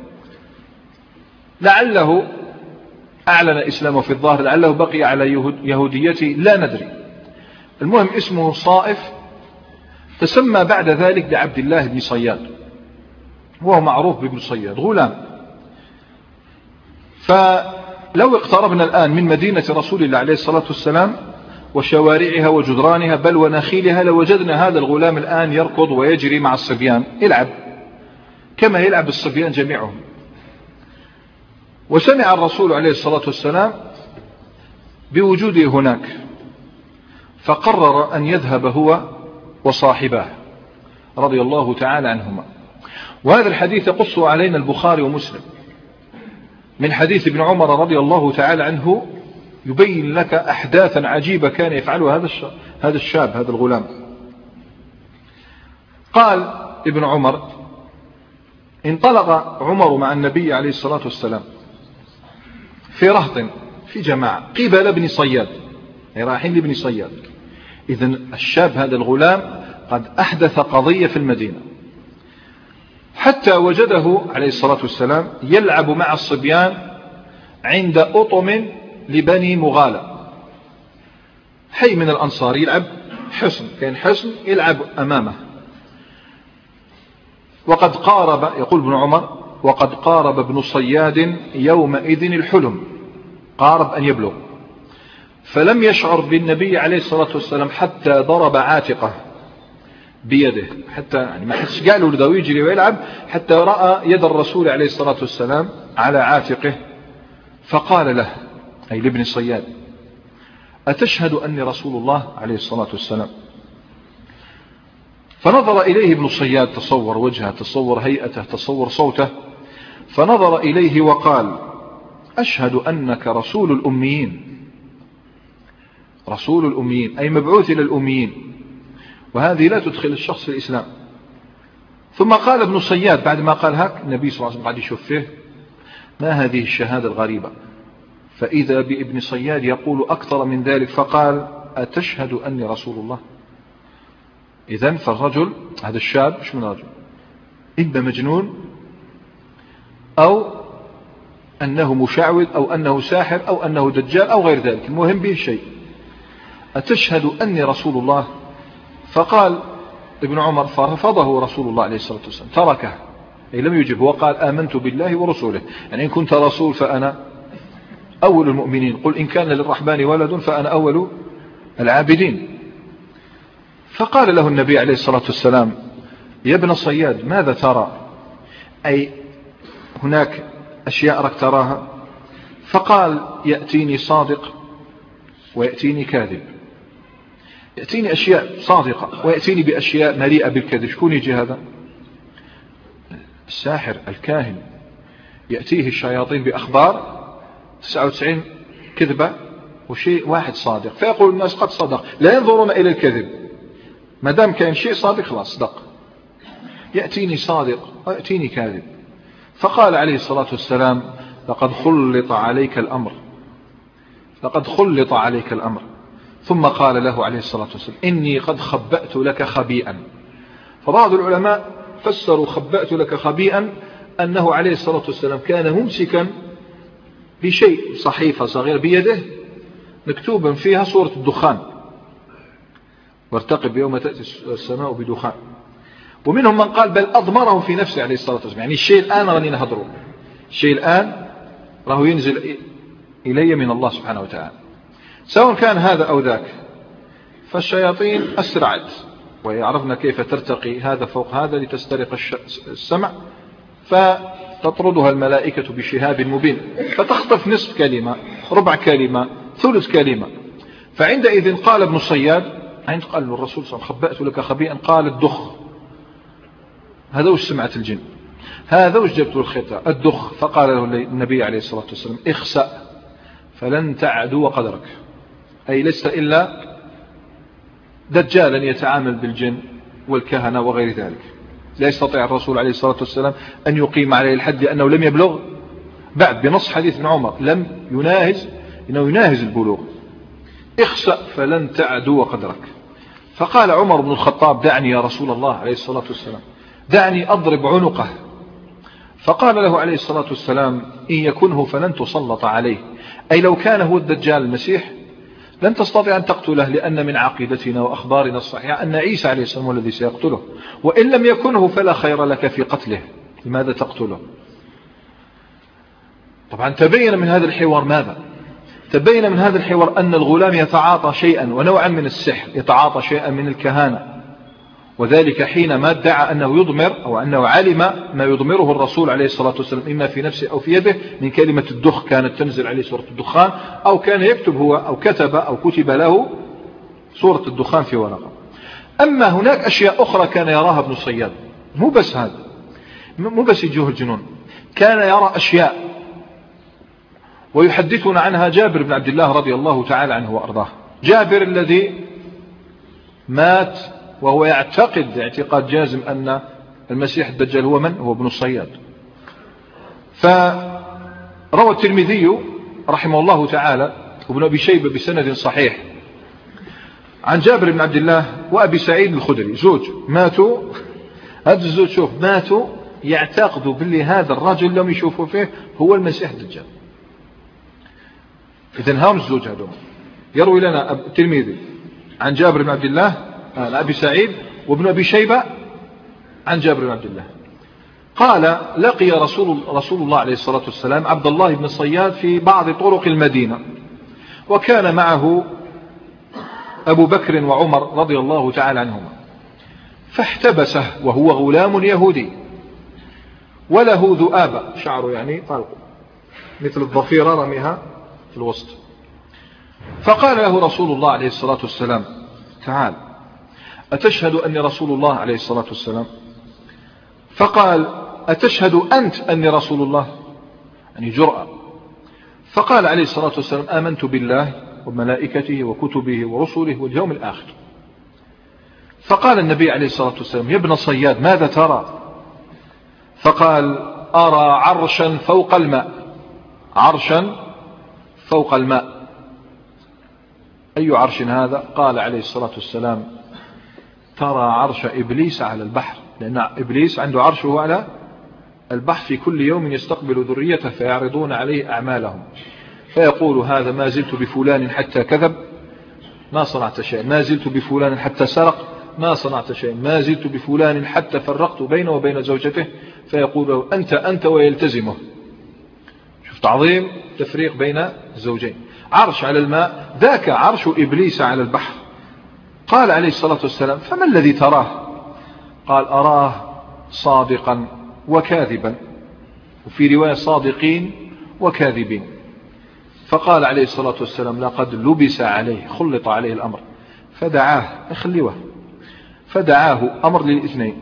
لعله أعلن إسلامه في الظاهر، لعله بقي على يهوديته لا ندري. المهم اسمه صائف، تسمى بعد ذلك بعبد الله بن صياد، وهو معروف بابن صياد، غلام. فلو اقتربنا الآن من مدينة رسول الله عليه الصلاة والسلام وشوارعها وجدرانها بل ونخيلها لوجدنا هذا الغلام الآن يركض ويجري مع الصبيان، يلعب كما يلعب الصبيان جميعهم. وسمع الرسول عليه الصلاة والسلام بوجوده هناك، فقرر أن يذهب هو وصاحباه رضي الله تعالى عنهما. وهذا الحديث يقص علينا البخاري ومسلم من حديث ابن عمر رضي الله تعالى عنه، يبين لك أحداثا عجيبة كان يفعلها هذا الشاب، هذا الغلام. قال ابن عمر: انطلق عمر مع النبي عليه الصلاة والسلام في رهط، في جماعة، قبل ابن صياد، يعني رايحين لابن صياد. إذن الشاب هذا الغلام قد أحدث قضية في المدينة، حتى وجده عليه الصلاة والسلام يلعب مع الصبيان عند أطم لبني مغالة، حي من الأنصار، يلعب حصن، كان حصن يلعب أمامه. وقد قارب، يقول ابن عمر: وقد قارب ابن صياد يومئذ الحلم، قارب أن يبلغ، فلم يشعر بالنبي عليه الصلاة والسلام حتى ضرب عاتقه بيده، حتى يعني ما حدش قال له لذا يجري ويلعب، حتى رأى يد الرسول عليه الصلاة والسلام على عاتقه، فقال له، أي لابن صياد: أتشهد أني رسول الله عليه الصلاة والسلام؟ فنظر إليه ابن صياد، تصور وجهه، تصور هيئته، تصور صوته، فنظر إليه وقال: أشهد أنك رسول الأميين. رسول الأميين أي مبعوث إلى الأميين، وهذه لا تدخل الشخص في الإسلام. ثم قال ابن صياد بعد ما قال هك، النبي صلى الله عليه وسلم قاعد يشوف فيه ما هذه الشهادة الغريبة، فإذا بابن صياد يقول أكثر من ذلك، فقال: أتشهد أني رسول الله؟ إذن فالرجل هذا الشاب مش من رجل، إما مجنون أو أنه مشعوذ أو أنه ساحر أو أنه دجال أو غير ذلك، المهم به شيء. أتشهد أني رسول الله؟ فقال ابن عمر: فرفضه رسول الله عليه الصلاة والسلام، تركه، أي لم يجب، وقال: آمنت بالله ورسوله، يعني إن كنت رسول فأنا أول المؤمنين، قل إن كان للرحمن ولد فأنا أول العابدين. فقال له النبي عليه الصلاة والسلام: يا ابن صياد ماذا ترى؟ أي هناك أشياء رك تراها؟ فقال: يأتيني صادق ويأتيني كاذب، يأتيني أشياء صادقة ويأتيني بأشياء مليئة بالكذب. شكون يجي هذا؟ الساحر الكاهن، يأتيه الشياطين بأخبار 99 كذبة وشيء واحد صادق، فيقول الناس قد صدق، لا ينظرون إلى الكذب، ما دام كان شيء صادق خلاص صدق. يأتيني صادق ويأتيني كاذب. فقال عليه الصلاة والسلام: لقد خلط عليك الأمر، لقد خلط عليك الأمر. ثم قال له عليه الصلاة والسلام: إني قد خبأت لك خبيئا. فبعض العلماء فسروا خبأت لك خبيئا أنه عليه الصلاة والسلام كان ممسكا بشيء، صحيفة صغيرة بيده مكتوبا فيها سورة الدخان، وارتقب يوم تأتي السماء بدخان. ومنهم من قال بل أضمره في نفسه عليه الصلاة والسلام، يعني الشيء الآن راني نهضره، الشيء الآن راه ينزل إلي من الله سبحانه وتعالى. سواء كان هذا أو ذاك، فالشياطين أسرعت ويعرفنا كيف ترتقي هذا فوق هذا لتسترق السمع، فتطردها الملائكة بشهاب مبين، فتخطف نصف كلمة، ربع كلمة، ثلث كلمة. فعندئذ قال ابن الصياد، عند قال الرسول صلى الله عليه وسلم خبأت لك خبيئا، قال الدخ. هذا وش سمعت الجن، هذا وش جبت الخطأ الدخ. فقال له النبي عليه الصلاة والسلام اخسأ فلن تعدو قدرك، أي لست إلا دجالا يتعامل بالجن والكهنة وغير ذلك. لا يستطيع الرسول عليه الصلاة والسلام أن يقيم عليه الحد لأنه لم يبلغ بعد، بنص حديث ابن عمر لم يناهز، إنه يناهز البلوغ. اخسأ فلن تعدو قدرك. فقال عمر بن الخطاب دعني يا رسول الله عليه الصلاة والسلام، دعني أضرب عنقه. فقال له عليه الصلاة والسلام إن يكنه فلن تسلط عليه، أي لو كان هو الدجال المسيح لن تستطيع أن تقتله، لأن من عقيدتنا وأخبارنا الصحيحة أن عيسى عليه السلام هو الذي سيقتله، وإن لم يكنه فلا خير لك في قتله، لماذا تقتله؟ طبعا تبين من هذا الحوار ماذا؟ تبين من هذا الحوار أن الغلام يتعاطى شيئا ونوعا من السحر، يتعاطى شيئا من الكهانة، وذلك حينما ادعى أنه يضمر أو أنه علم ما يضمره الرسول عليه الصلاة والسلام إما في نفسه أو في يده من كلمة الدخ كانت تنزل عليه سورة الدخان، أو كان يكتب هو أو كتب أو كتب له سورة الدخان في ورقة. أما هناك أشياء أخرى كان يراها ابن الصياد، مو بس هذا، مو بس يجوه الجنون، كان يرى أشياء ويحدثنا عنها جابر بن عبد الله رضي الله تعالى عنه وأرضاه. جابر الذي مات وهو يعتقد اعتقاد جازم أن المسيح الدجال هو من؟ هو ابن الصياد. فروى الترمذي رحمه الله تعالى وابن أبي شيبة بسند صحيح عن جابر بن عبد الله وأبي سعيد الخدري، زوج ماتوا، هذا الزوج شوف ماتوا يعتقدوا باللي هذا الرجل لم يشوفوا فيه هو المسيح الدجال. إذن هام الزوج هذول. يروي لنا الترمذي عن جابر بن عبد الله عن أبي سعيد وابن أبي شيبة عن جابر بن عبد الله قال لقي رسول الله عليه الصلاة والسلام عبد الله بن الصياد في بعض طرق المدينة، وكان معه أبو بكر وعمر رضي الله تعالى عنهما، فاحتبسه وهو غلام يهودي وله ذؤابة، شعره يعني طلق مثل الضفيرة رميها في الوسط. فقال له رسول الله عليه الصلاة والسلام تعال أتشهد أني رسول الله عليه الصلاة والسلام؟ فقال أتشهد أنت أني رسول الله؟ يعني جرأة. فقال عليه الصلاة والسلام آمنت بالله وملائكته وكتبه ورسله واليوم الآخر. فقال النبي عليه الصلاة والسلام يا ابن صياد ماذا ترى؟ فقال أرى عرشا فوق الماء، عرشا فوق الماء. أي عرش هذا؟ قال عليه الصلاة والسلام ترى عرش إبليس على البحر، لأن إبليس عنده عرشه على البحر في كل يوم يستقبل ذريته فيعرضون عليه أعمالهم، فيقول هذا ما زلت بفلان حتى كذب ما صنعت شيء، ما زلت بفلان حتى سرق ما صنعت شيء، ما زلت بفلان حتى فرقت بينه وبين زوجته، فيقول له أنت ويلتزمه. شوف تعظيم تفريق بين الزوجين. عرش على الماء ذاك عرش إبليس على البحر. قال عليه الصلاة والسلام فما الذي تراه؟ قال أراه صادقا وكاذبا، وفي رواية صادقين وكاذبين. فقال عليه الصلاة والسلام لقد لبس عليه، خلط عليه الأمر، فدعاه اخلوه، فدعاه أمر للاثنين.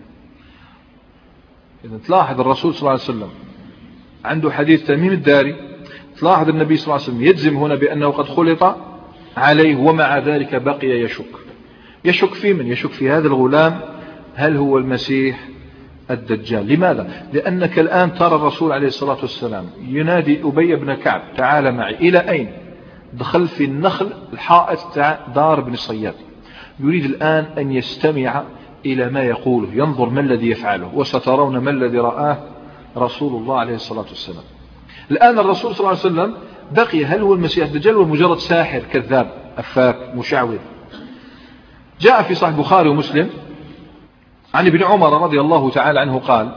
إذا تلاحظ الرسول صلى الله عليه وسلم عنده حديث تميم الداري، تلاحظ النبي صلى الله عليه وسلم يجزم هنا بأنه قد خلط عليه، ومع ذلك بقي يشك في من؟ يشك في هذا الغلام هل هو المسيح الدجال. لماذا؟ لأنك الآن ترى الرسول عليه الصلاة والسلام ينادي أبي بن كعب تعال معي. إلى أين؟ دخل في النخل الحائط تاع دار بن الصياد، يريد الآن أن يستمع إلى ما يقوله، ينظر ما الذي يفعله، وسترون ما الذي رآه رسول الله عليه الصلاة والسلام. الآن الرسول صلى الله عليه وسلم بقي، هل هو المسيح الدجال ومجرد ساحر كذاب أفاك مشعوذ؟ جاء في صحيح البخاري ومسلم عن ابن عمر رضي الله تعالى عنه قال: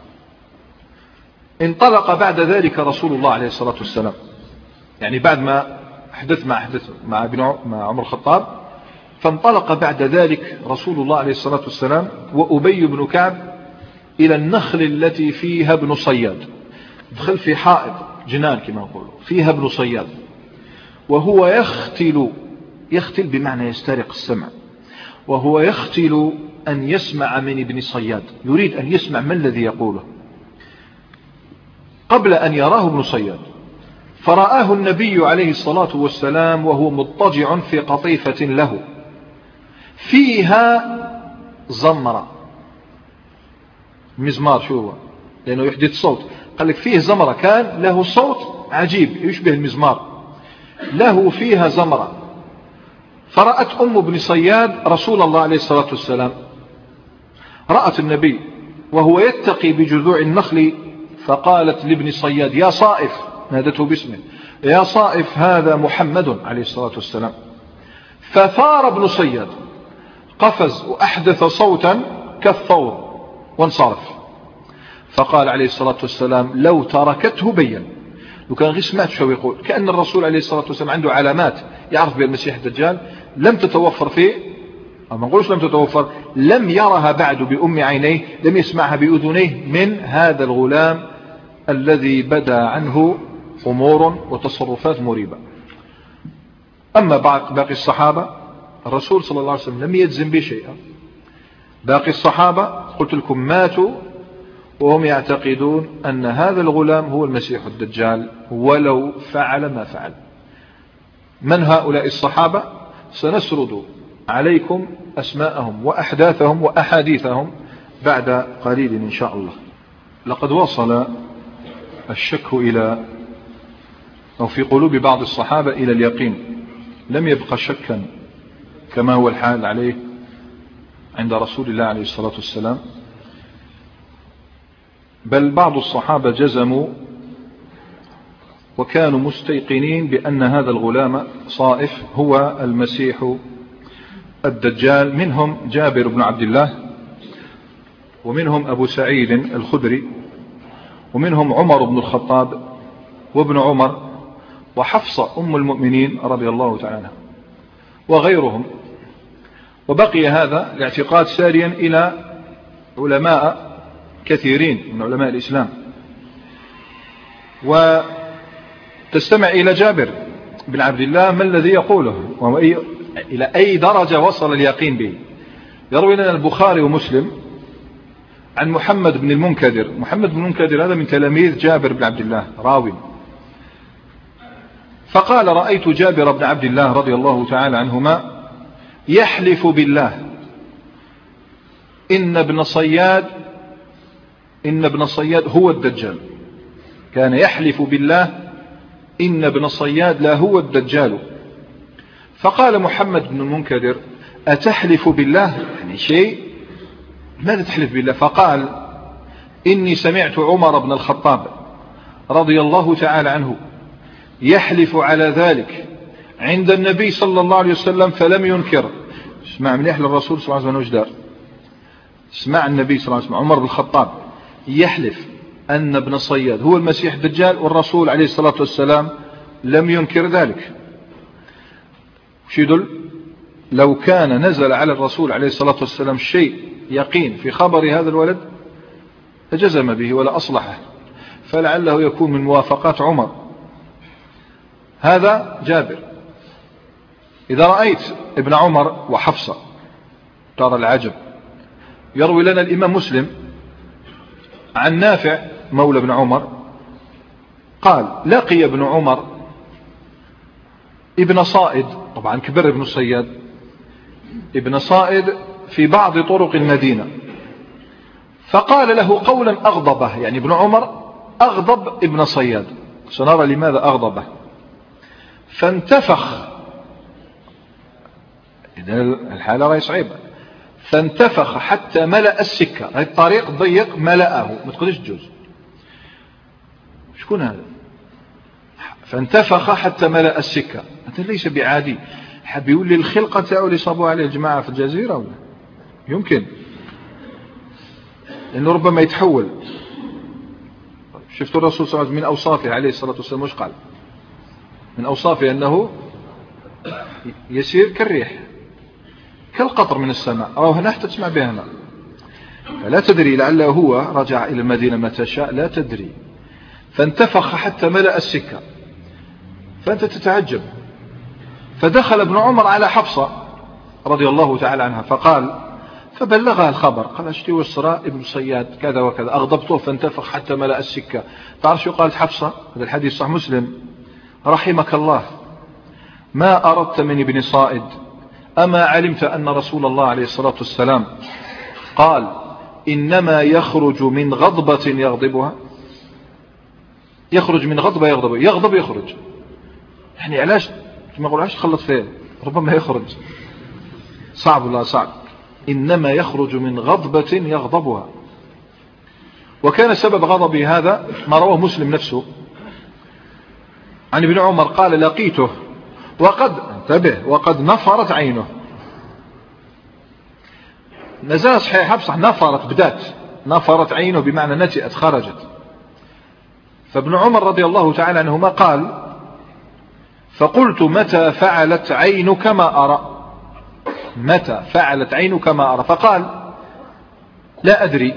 انطلق بعد ذلك رسول الله عليه الصلاة والسلام، يعني بعد ما حدث مع عمر الخطاب، فانطلق بعد ذلك رسول الله عليه الصلاة والسلام وأبي بن كعب إلى النخل التي فيها ابن صياد. دخل في حائط جنان كما نقول فيها ابن صياد، وهو يختل بمعنى يسترق السمع، وهو يختل أن يسمع من ابن صياد، يريد أن يسمع ما الذي يقوله قبل أن يراه ابن صياد. فرآه النبي عليه الصلاة والسلام وهو مضطجع في قطيفة له فيها زمرة، مزمار، شو هو؟ لأنه يحدث صوت، قال لك فيه زمرة، كان له صوت عجيب يشبه المزمار، له فيها زمرة. فرأت أم ابن صياد رسول الله عليه الصلاة والسلام، رأت النبي وهو يتقي بجذوع النخل، فقالت لابن صياد: يا صائف، نادته باسمه: يا صائف، هذا محمد عليه الصلاة والسلام. فثار ابن صياد، قفز وأحدث صوتا كالثور وانصرف. فقال عليه الصلاة والسلام: لو تركته بين. لو كان غير سمعت شو يقول، كأن الرسول عليه الصلاة والسلام عنده علامات يعرف بها المسيح الدجال لم تتوفر فيه، أو ما نقولش لم تتوفر، لم يرها بعد بأم عينيه، لم يسمعها بأذنيه من هذا الغلام الذي بدا عنه أمور وتصرفات مريبة. أما باقي الصحابة، الرسول صلى الله عليه وسلم لم يجزم بشيئا. باقي الصحابة قلت لكم ماتوا وهم يعتقدون أن هذا الغلام هو المسيح الدجال ولو فعل ما فعل. من هؤلاء الصحابة؟ سنسرد عليكم أسماءهم وأحداثهم وأحاديثهم بعد قليل إن شاء الله. لقد وصل الشك أو في قلوب بعض الصحابة إلى اليقين، لم يبقى شكا كما هو الحال عليه عند رسول الله عليه الصلاة والسلام، بل بعض الصحابة جزموا وكانوا مستيقنين بأن هذا الغلام صائف هو المسيح الدجال. منهم جابر بن عبد الله، ومنهم أبو سعيد الخدري، ومنهم عمر بن الخطاب وابن عمر وحفصة أم المؤمنين رضي الله تعالى عنها وغيرهم. وبقي هذا الاعتقاد ساريا إلى علماء كثيرين من علماء الإسلام. وتستمع إلى جابر بن عبد الله ما الذي يقوله إلى أي درجة وصل اليقين به. يروي لنا البخاري ومسلم عن محمد بن المنكدر. محمد بن المنكدر هذا من تلاميذ جابر بن عبد الله راوي. فقال: رأيت جابر بن عبد الله رضي الله تعالى عنهما يحلف بالله إن ابن صياد هو الدجال. كان يحلف بالله إن ابن صياد لا هو الدجال. فقال محمد بن المنكدر: أتحلف بالله؟ يعني شيء، ماذا تحلف بالله؟ فقال: إني سمعت عمر بن الخطاب رضي الله تعالى عنه يحلف على ذلك عند النبي صلى الله عليه وسلم فلم ينكر. اسمع مليح للرسول صلى الله عليه وسلم وجدار. اسمع النبي صلى الله عليه وسلم عمر بن الخطاب يحلف أن ابن صياد هو المسيح الدجال، والرسول عليه الصلاة والسلام لم ينكر ذلك. وش يدل؟ لو كان نزل على الرسول عليه الصلاة والسلام شيء يقين في خبر هذا الولد فجزم به ولا أصلحه، فلعله يكون من موافقات عمر. هذا جابر. إذا رأيت ابن عمر وحفصة ترى العجب. يروي لنا الإمام مسلم عن نافع مولى ابن عمر قال: لقي ابن عمر ابن صائد، طبعا كبر ابن صياد، ابن صائد في بعض طرق المدينة، فقال له قولا أغضبه. يعني ابن عمر أغضب ابن صياد، سنرى لماذا أغضبه. فانتفخ، إذن الحالة غير صعيبة، فانتفخ حتى ملأ السكة، الطريق ضيق ملأه ما تقدرش تجوز. شكون هذا؟ فانتفخ حتى ملأ السكة. هذا ليس بعادي، حاب يولي الخلقة تاعو اللي صابوها عليه الجماعة في الجزيرة ولا يمكن، لأنه ربما يتحول. شفتوا الرسول صلى الله عليه وسلم من أوصافه عليه الصلاة والسلام وش قال؟ من أوصافه أنه يسير كالريح كالقطر من السماء، أو هنا حتى تسمع بها هنا، فلا تدري لعله هو رجع إلى المدينة متى شاء، لا تدري. فانتفخ حتى ملأ السكة، فأنت تتعجب. فدخل ابن عمر على حفصة رضي الله تعالى عنها فقال، فبلغها الخبر، قال اشتي وصراء ابن صياد كذا وكذا أغضبته فانتفخ حتى ملأ السكة. تعرف شو قالت حفصة؟ هذا الحديث صح مسلم: رحمك الله، ما أردت من ابن صائد، أما علمت أن رسول الله عليه الصلاة والسلام قال إنما يخرج من غضبة يغضبها. يخرج من غضبة يغضب، يغضب يخرج، يعني علاش ما قول علاش تخلط فيه، ربما يخرج صعب ولا صعب. إنما يخرج من غضبة يغضبها. وكان سبب غضبه هذا ما رواه مسلم نفسه عن ابن عمر قال لقيته وقد انتبه وقد نفرت عينه. نزال صحيح حفصة نفرت، بدات نفرت عينه بمعنى نتئت خرجت. فابن عمر رضي الله تعالى عنهما قال فقلت متى فعلت عينك ما أرى، متى فعلت عينك ما أرى، فقال لا أدري.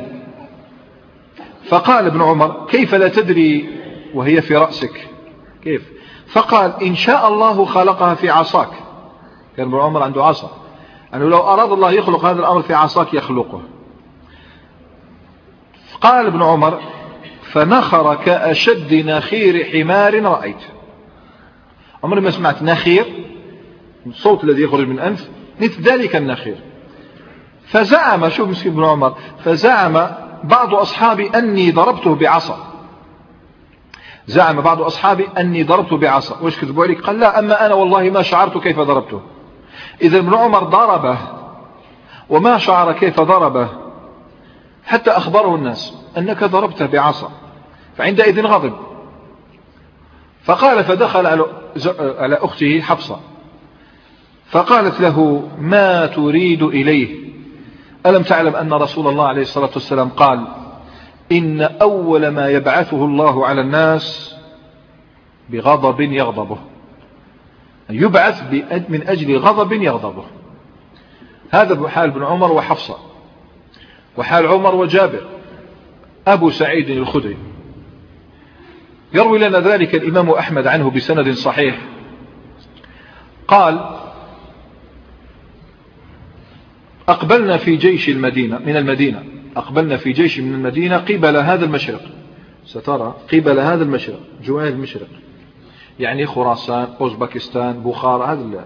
فقال ابن عمر كيف لا تدري وهي في رأسك؟ كيف؟ فقال إن شاء الله خلقها في عصاك. كان ابن عمر عنده عصا، أنه لو أراد الله يخلق هذا الأمر في عصاك يخلقه. قال ابن عمر فنخر كأشد نخير حمار رأيت. عمري ما سمعت نخير، الصوت الذي يخرج من أنف مثل ذلك النخير. فزعم، شوف مسكين ابن عمر، فزعم بعض أصحابي أني ضربته بعصا. زعم بعض أصحابي أني ضربته بعصا. وش كذبوا عليك؟ قال لا، أما أنا والله ما شعرت كيف ضربته. إذا ابن عمر ضربه وما شعر كيف ضربه حتى أخبره الناس أنك ضربته بعصا، فعندئذ غضب. فقال فدخل على أخته حفصة فقالت له ما تريد إليه؟ ألم تعلم أن رسول الله عليه الصلاة والسلام قال إن أول ما يبعثه الله على الناس بغضب يغضبه، يبعث من أجل غضب يغضبه. هذا حال ابن عمر وحفصة، وحال عمر وجابر أبو سعيد الخدري. يروي لنا ذلك الإمام أحمد عنه بسند صحيح قال أقبلنا في جيش المدينة من المدينة، أقبلنا في جيش من المدينة قبل هذا المشرق، سترى قبل هذا المشرق، جوال المشرق يعني خراسان أوزبكستان بخارى هذا.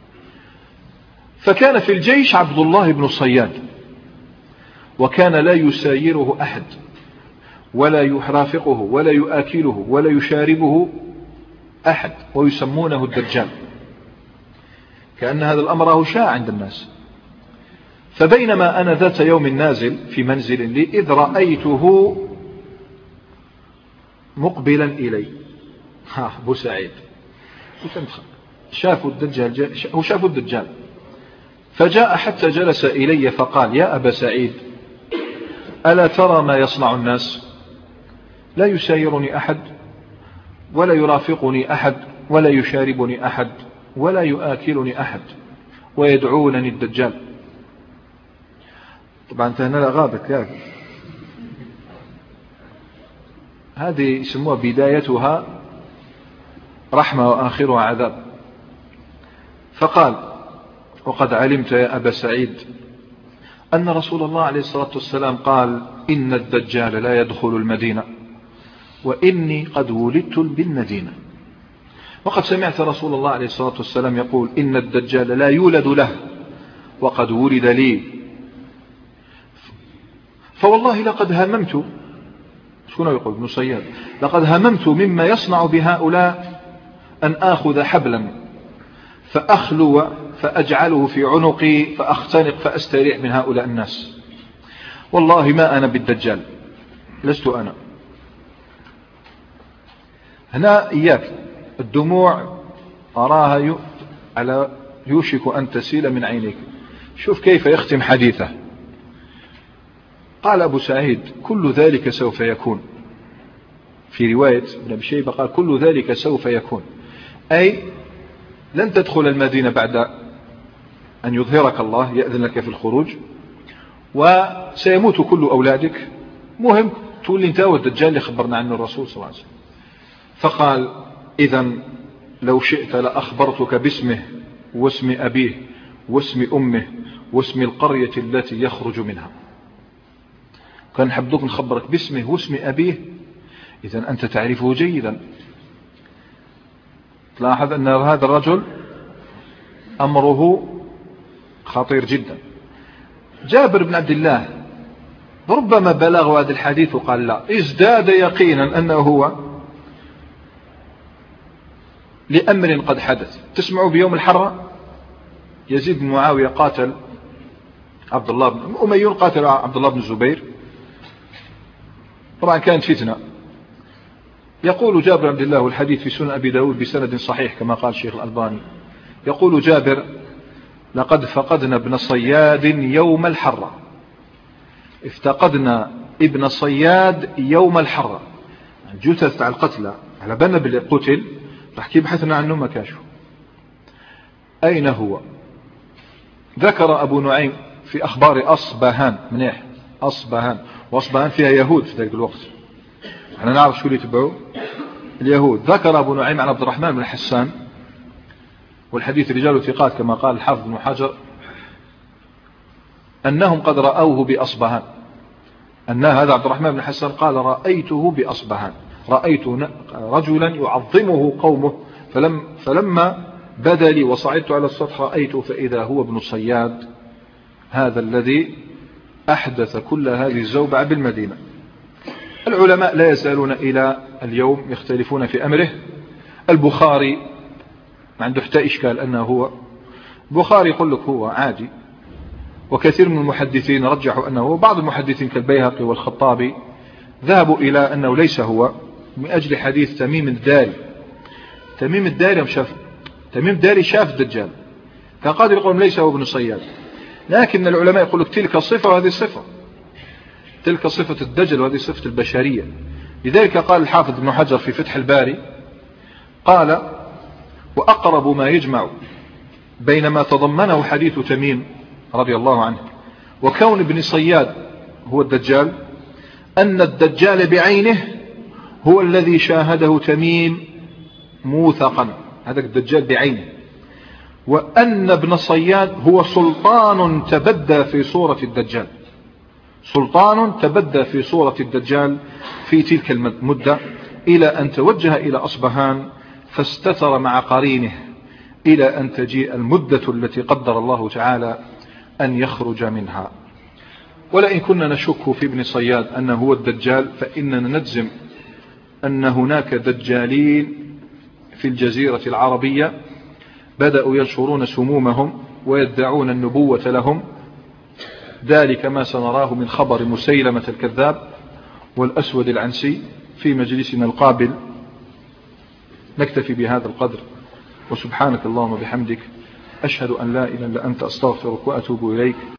فكان في الجيش عبد الله بن صياد، وكان لا يسايره أحد ولا يرافقه ولا يؤكله ولا يشاربه أحد، ويسمونه الدجال، كأن هذا الأمر هو شاع عند الناس. فبينما أنا ذات يوم نازل في منزل لي إذ رأيته مقبلا إلي. أبو سعيد شافوا الدجال، هو شافوا الدجال، فجاء حتى جلس إلي فقال يا أبا سعيد ألا ترى ما يصنع الناس؟ لا يسايرني أحد ولا يرافقني أحد ولا يشاربني أحد ولا يؤكلني أحد ويدعونني الدجال. طبعا هنا لا غابت، هذه يسموها بدايتها رحمة وآخرها عذاب. فقال وقد علمت يا أبا سعيد أن رسول الله عليه الصلاة والسلام قال إن الدجال لا يدخل المدينة وإني قد ولدت بالمدينة، وقد سمعت رسول الله عليه الصلاة والسلام يقول إن الدجال لا يولد له وقد ولد لي، فوالله لقد هممت، شنو يقول ابن صياد؟ لقد هممت مما يصنع بهؤلاء أن آخذ حبلا فأخلو فأجعله في عنقي فأختنق فأستريح من هؤلاء الناس. والله ما أنا بالدجال، لست أنا. هنا إياك الدموع أراها على يوشك أن تسيل من عينيك. شوف كيف يختم حديثه. قال أبو سعيد كل ذلك سوف يكون. في رواية ابن أبي شيبة قال كل ذلك سوف يكون، أي لن تدخل المدينة بعد أن يظهرك الله يأذن لك في الخروج، وسيموت كل أولادك، مهم تقول لي انت والدجال اللي خبرنا عنه الرسول صلى الله عليه وسلم. فقال إذن لو شئت لأخبرتك باسمه واسم أبيه واسم أمه واسم القرية التي يخرج منها. كان حبدوك نخبرك باسمه واسم أبيه، إذن أنت تعرفه جيدا. تلاحظ أن هذا الرجل أمره خطير جدا. جابر بن عبد الله ربما بلغ هذا الحديث وقال لا، ازداد يقينا أنه هو لأمر قد حدث. تسمعوا بيوم الحرة يزيد بن معاوية قاتل عبد الله بن أمية، قاتل عبد الله بن الزبير، طبعا كانت فتنة. يقول جابر بن عبد الله والحديث في سنن أبي داود بسند صحيح كما قال الشيخ الألباني، يقول جابر لقد فقدنا ابن صياد يوم الحرة، افتقدنا ابن صياد يوم الحرة، جثث على القتلى على بالنا باللي قتل تحكي بحثنا عنه ما كاشف. أين هو؟ ذكر أبو نعيم في أخبار أصبهان، منيح أصبهان، وأصبهان فيها يهود في ذلك الوقت، احنا نعرف شو اللي يتبعوا اليهود. ذكر أبو نعيم عن عبد الرحمن بن حسان، والحديث رجال ثقات كما قال الحافظ بن حجر، أنهم قد رأوه بأصبهان، أن هذا عبد الرحمن بن حسان قال رأيته بأصبهان، رأيت رجلا يعظمه قومه، فلما بدا لي وصعدت على السطح رأيته فإذا هو ابن صياد، هذا الذي أحدث كل هذه الزوبعة بالمدينة. العلماء لا يزالون إلى اليوم يختلفون في أمره. البخاري ما عنده حتى إشكال أنه هو، البخاري يقول لك هو عادي، وكثير من المحدثين رجحوا أنه هو، بعض المحدثين كالبيهقي والخطابي ذهبوا إلى أنه ليس هو من أجل حديث تميم الداري. تميم الداري شاف الدجال، كان قادر يقول ليس هو ابن صياد، لكن العلماء يقول لك تلك صفة وهذه صفة، تلك صفة الدجل وهذه صفة البشرية. لذلك قال الحافظ ابن حجر في فتح الباري قال وأقرب ما يجمع بين ما تضمنه حديث تميم رضي الله عنه وكون ابن صياد هو الدجال، أن الدجال بعينه هو الذي شاهده تميم موثقا، هذا الدجال بعينه، وأن ابن صياد هو سلطان تبدى في صورة الدجال، سلطان تبدى في صورة الدجال في تلك المدة، إلى أن توجه إلى أصبهان فاستتر مع قرينه إلى أن تجيء المدة التي قدر الله تعالى أن يخرج منها. ولئن كنا نشك في ابن صياد أنه هو الدجال، فإننا نجزم أن هناك دجالين في الجزيرة العربية بدأوا ينشرون سمومهم ويدعون النبوة لهم، ذلك ما سنراه من خبر مسيلمة الكذاب والأسود العنسي في مجلسنا القابل. نكتفي بهذا القدر، وسبحانك اللهم وبحمدك، أشهد أن لا إله إلا أنت، أستغفرك وأتوب إليك.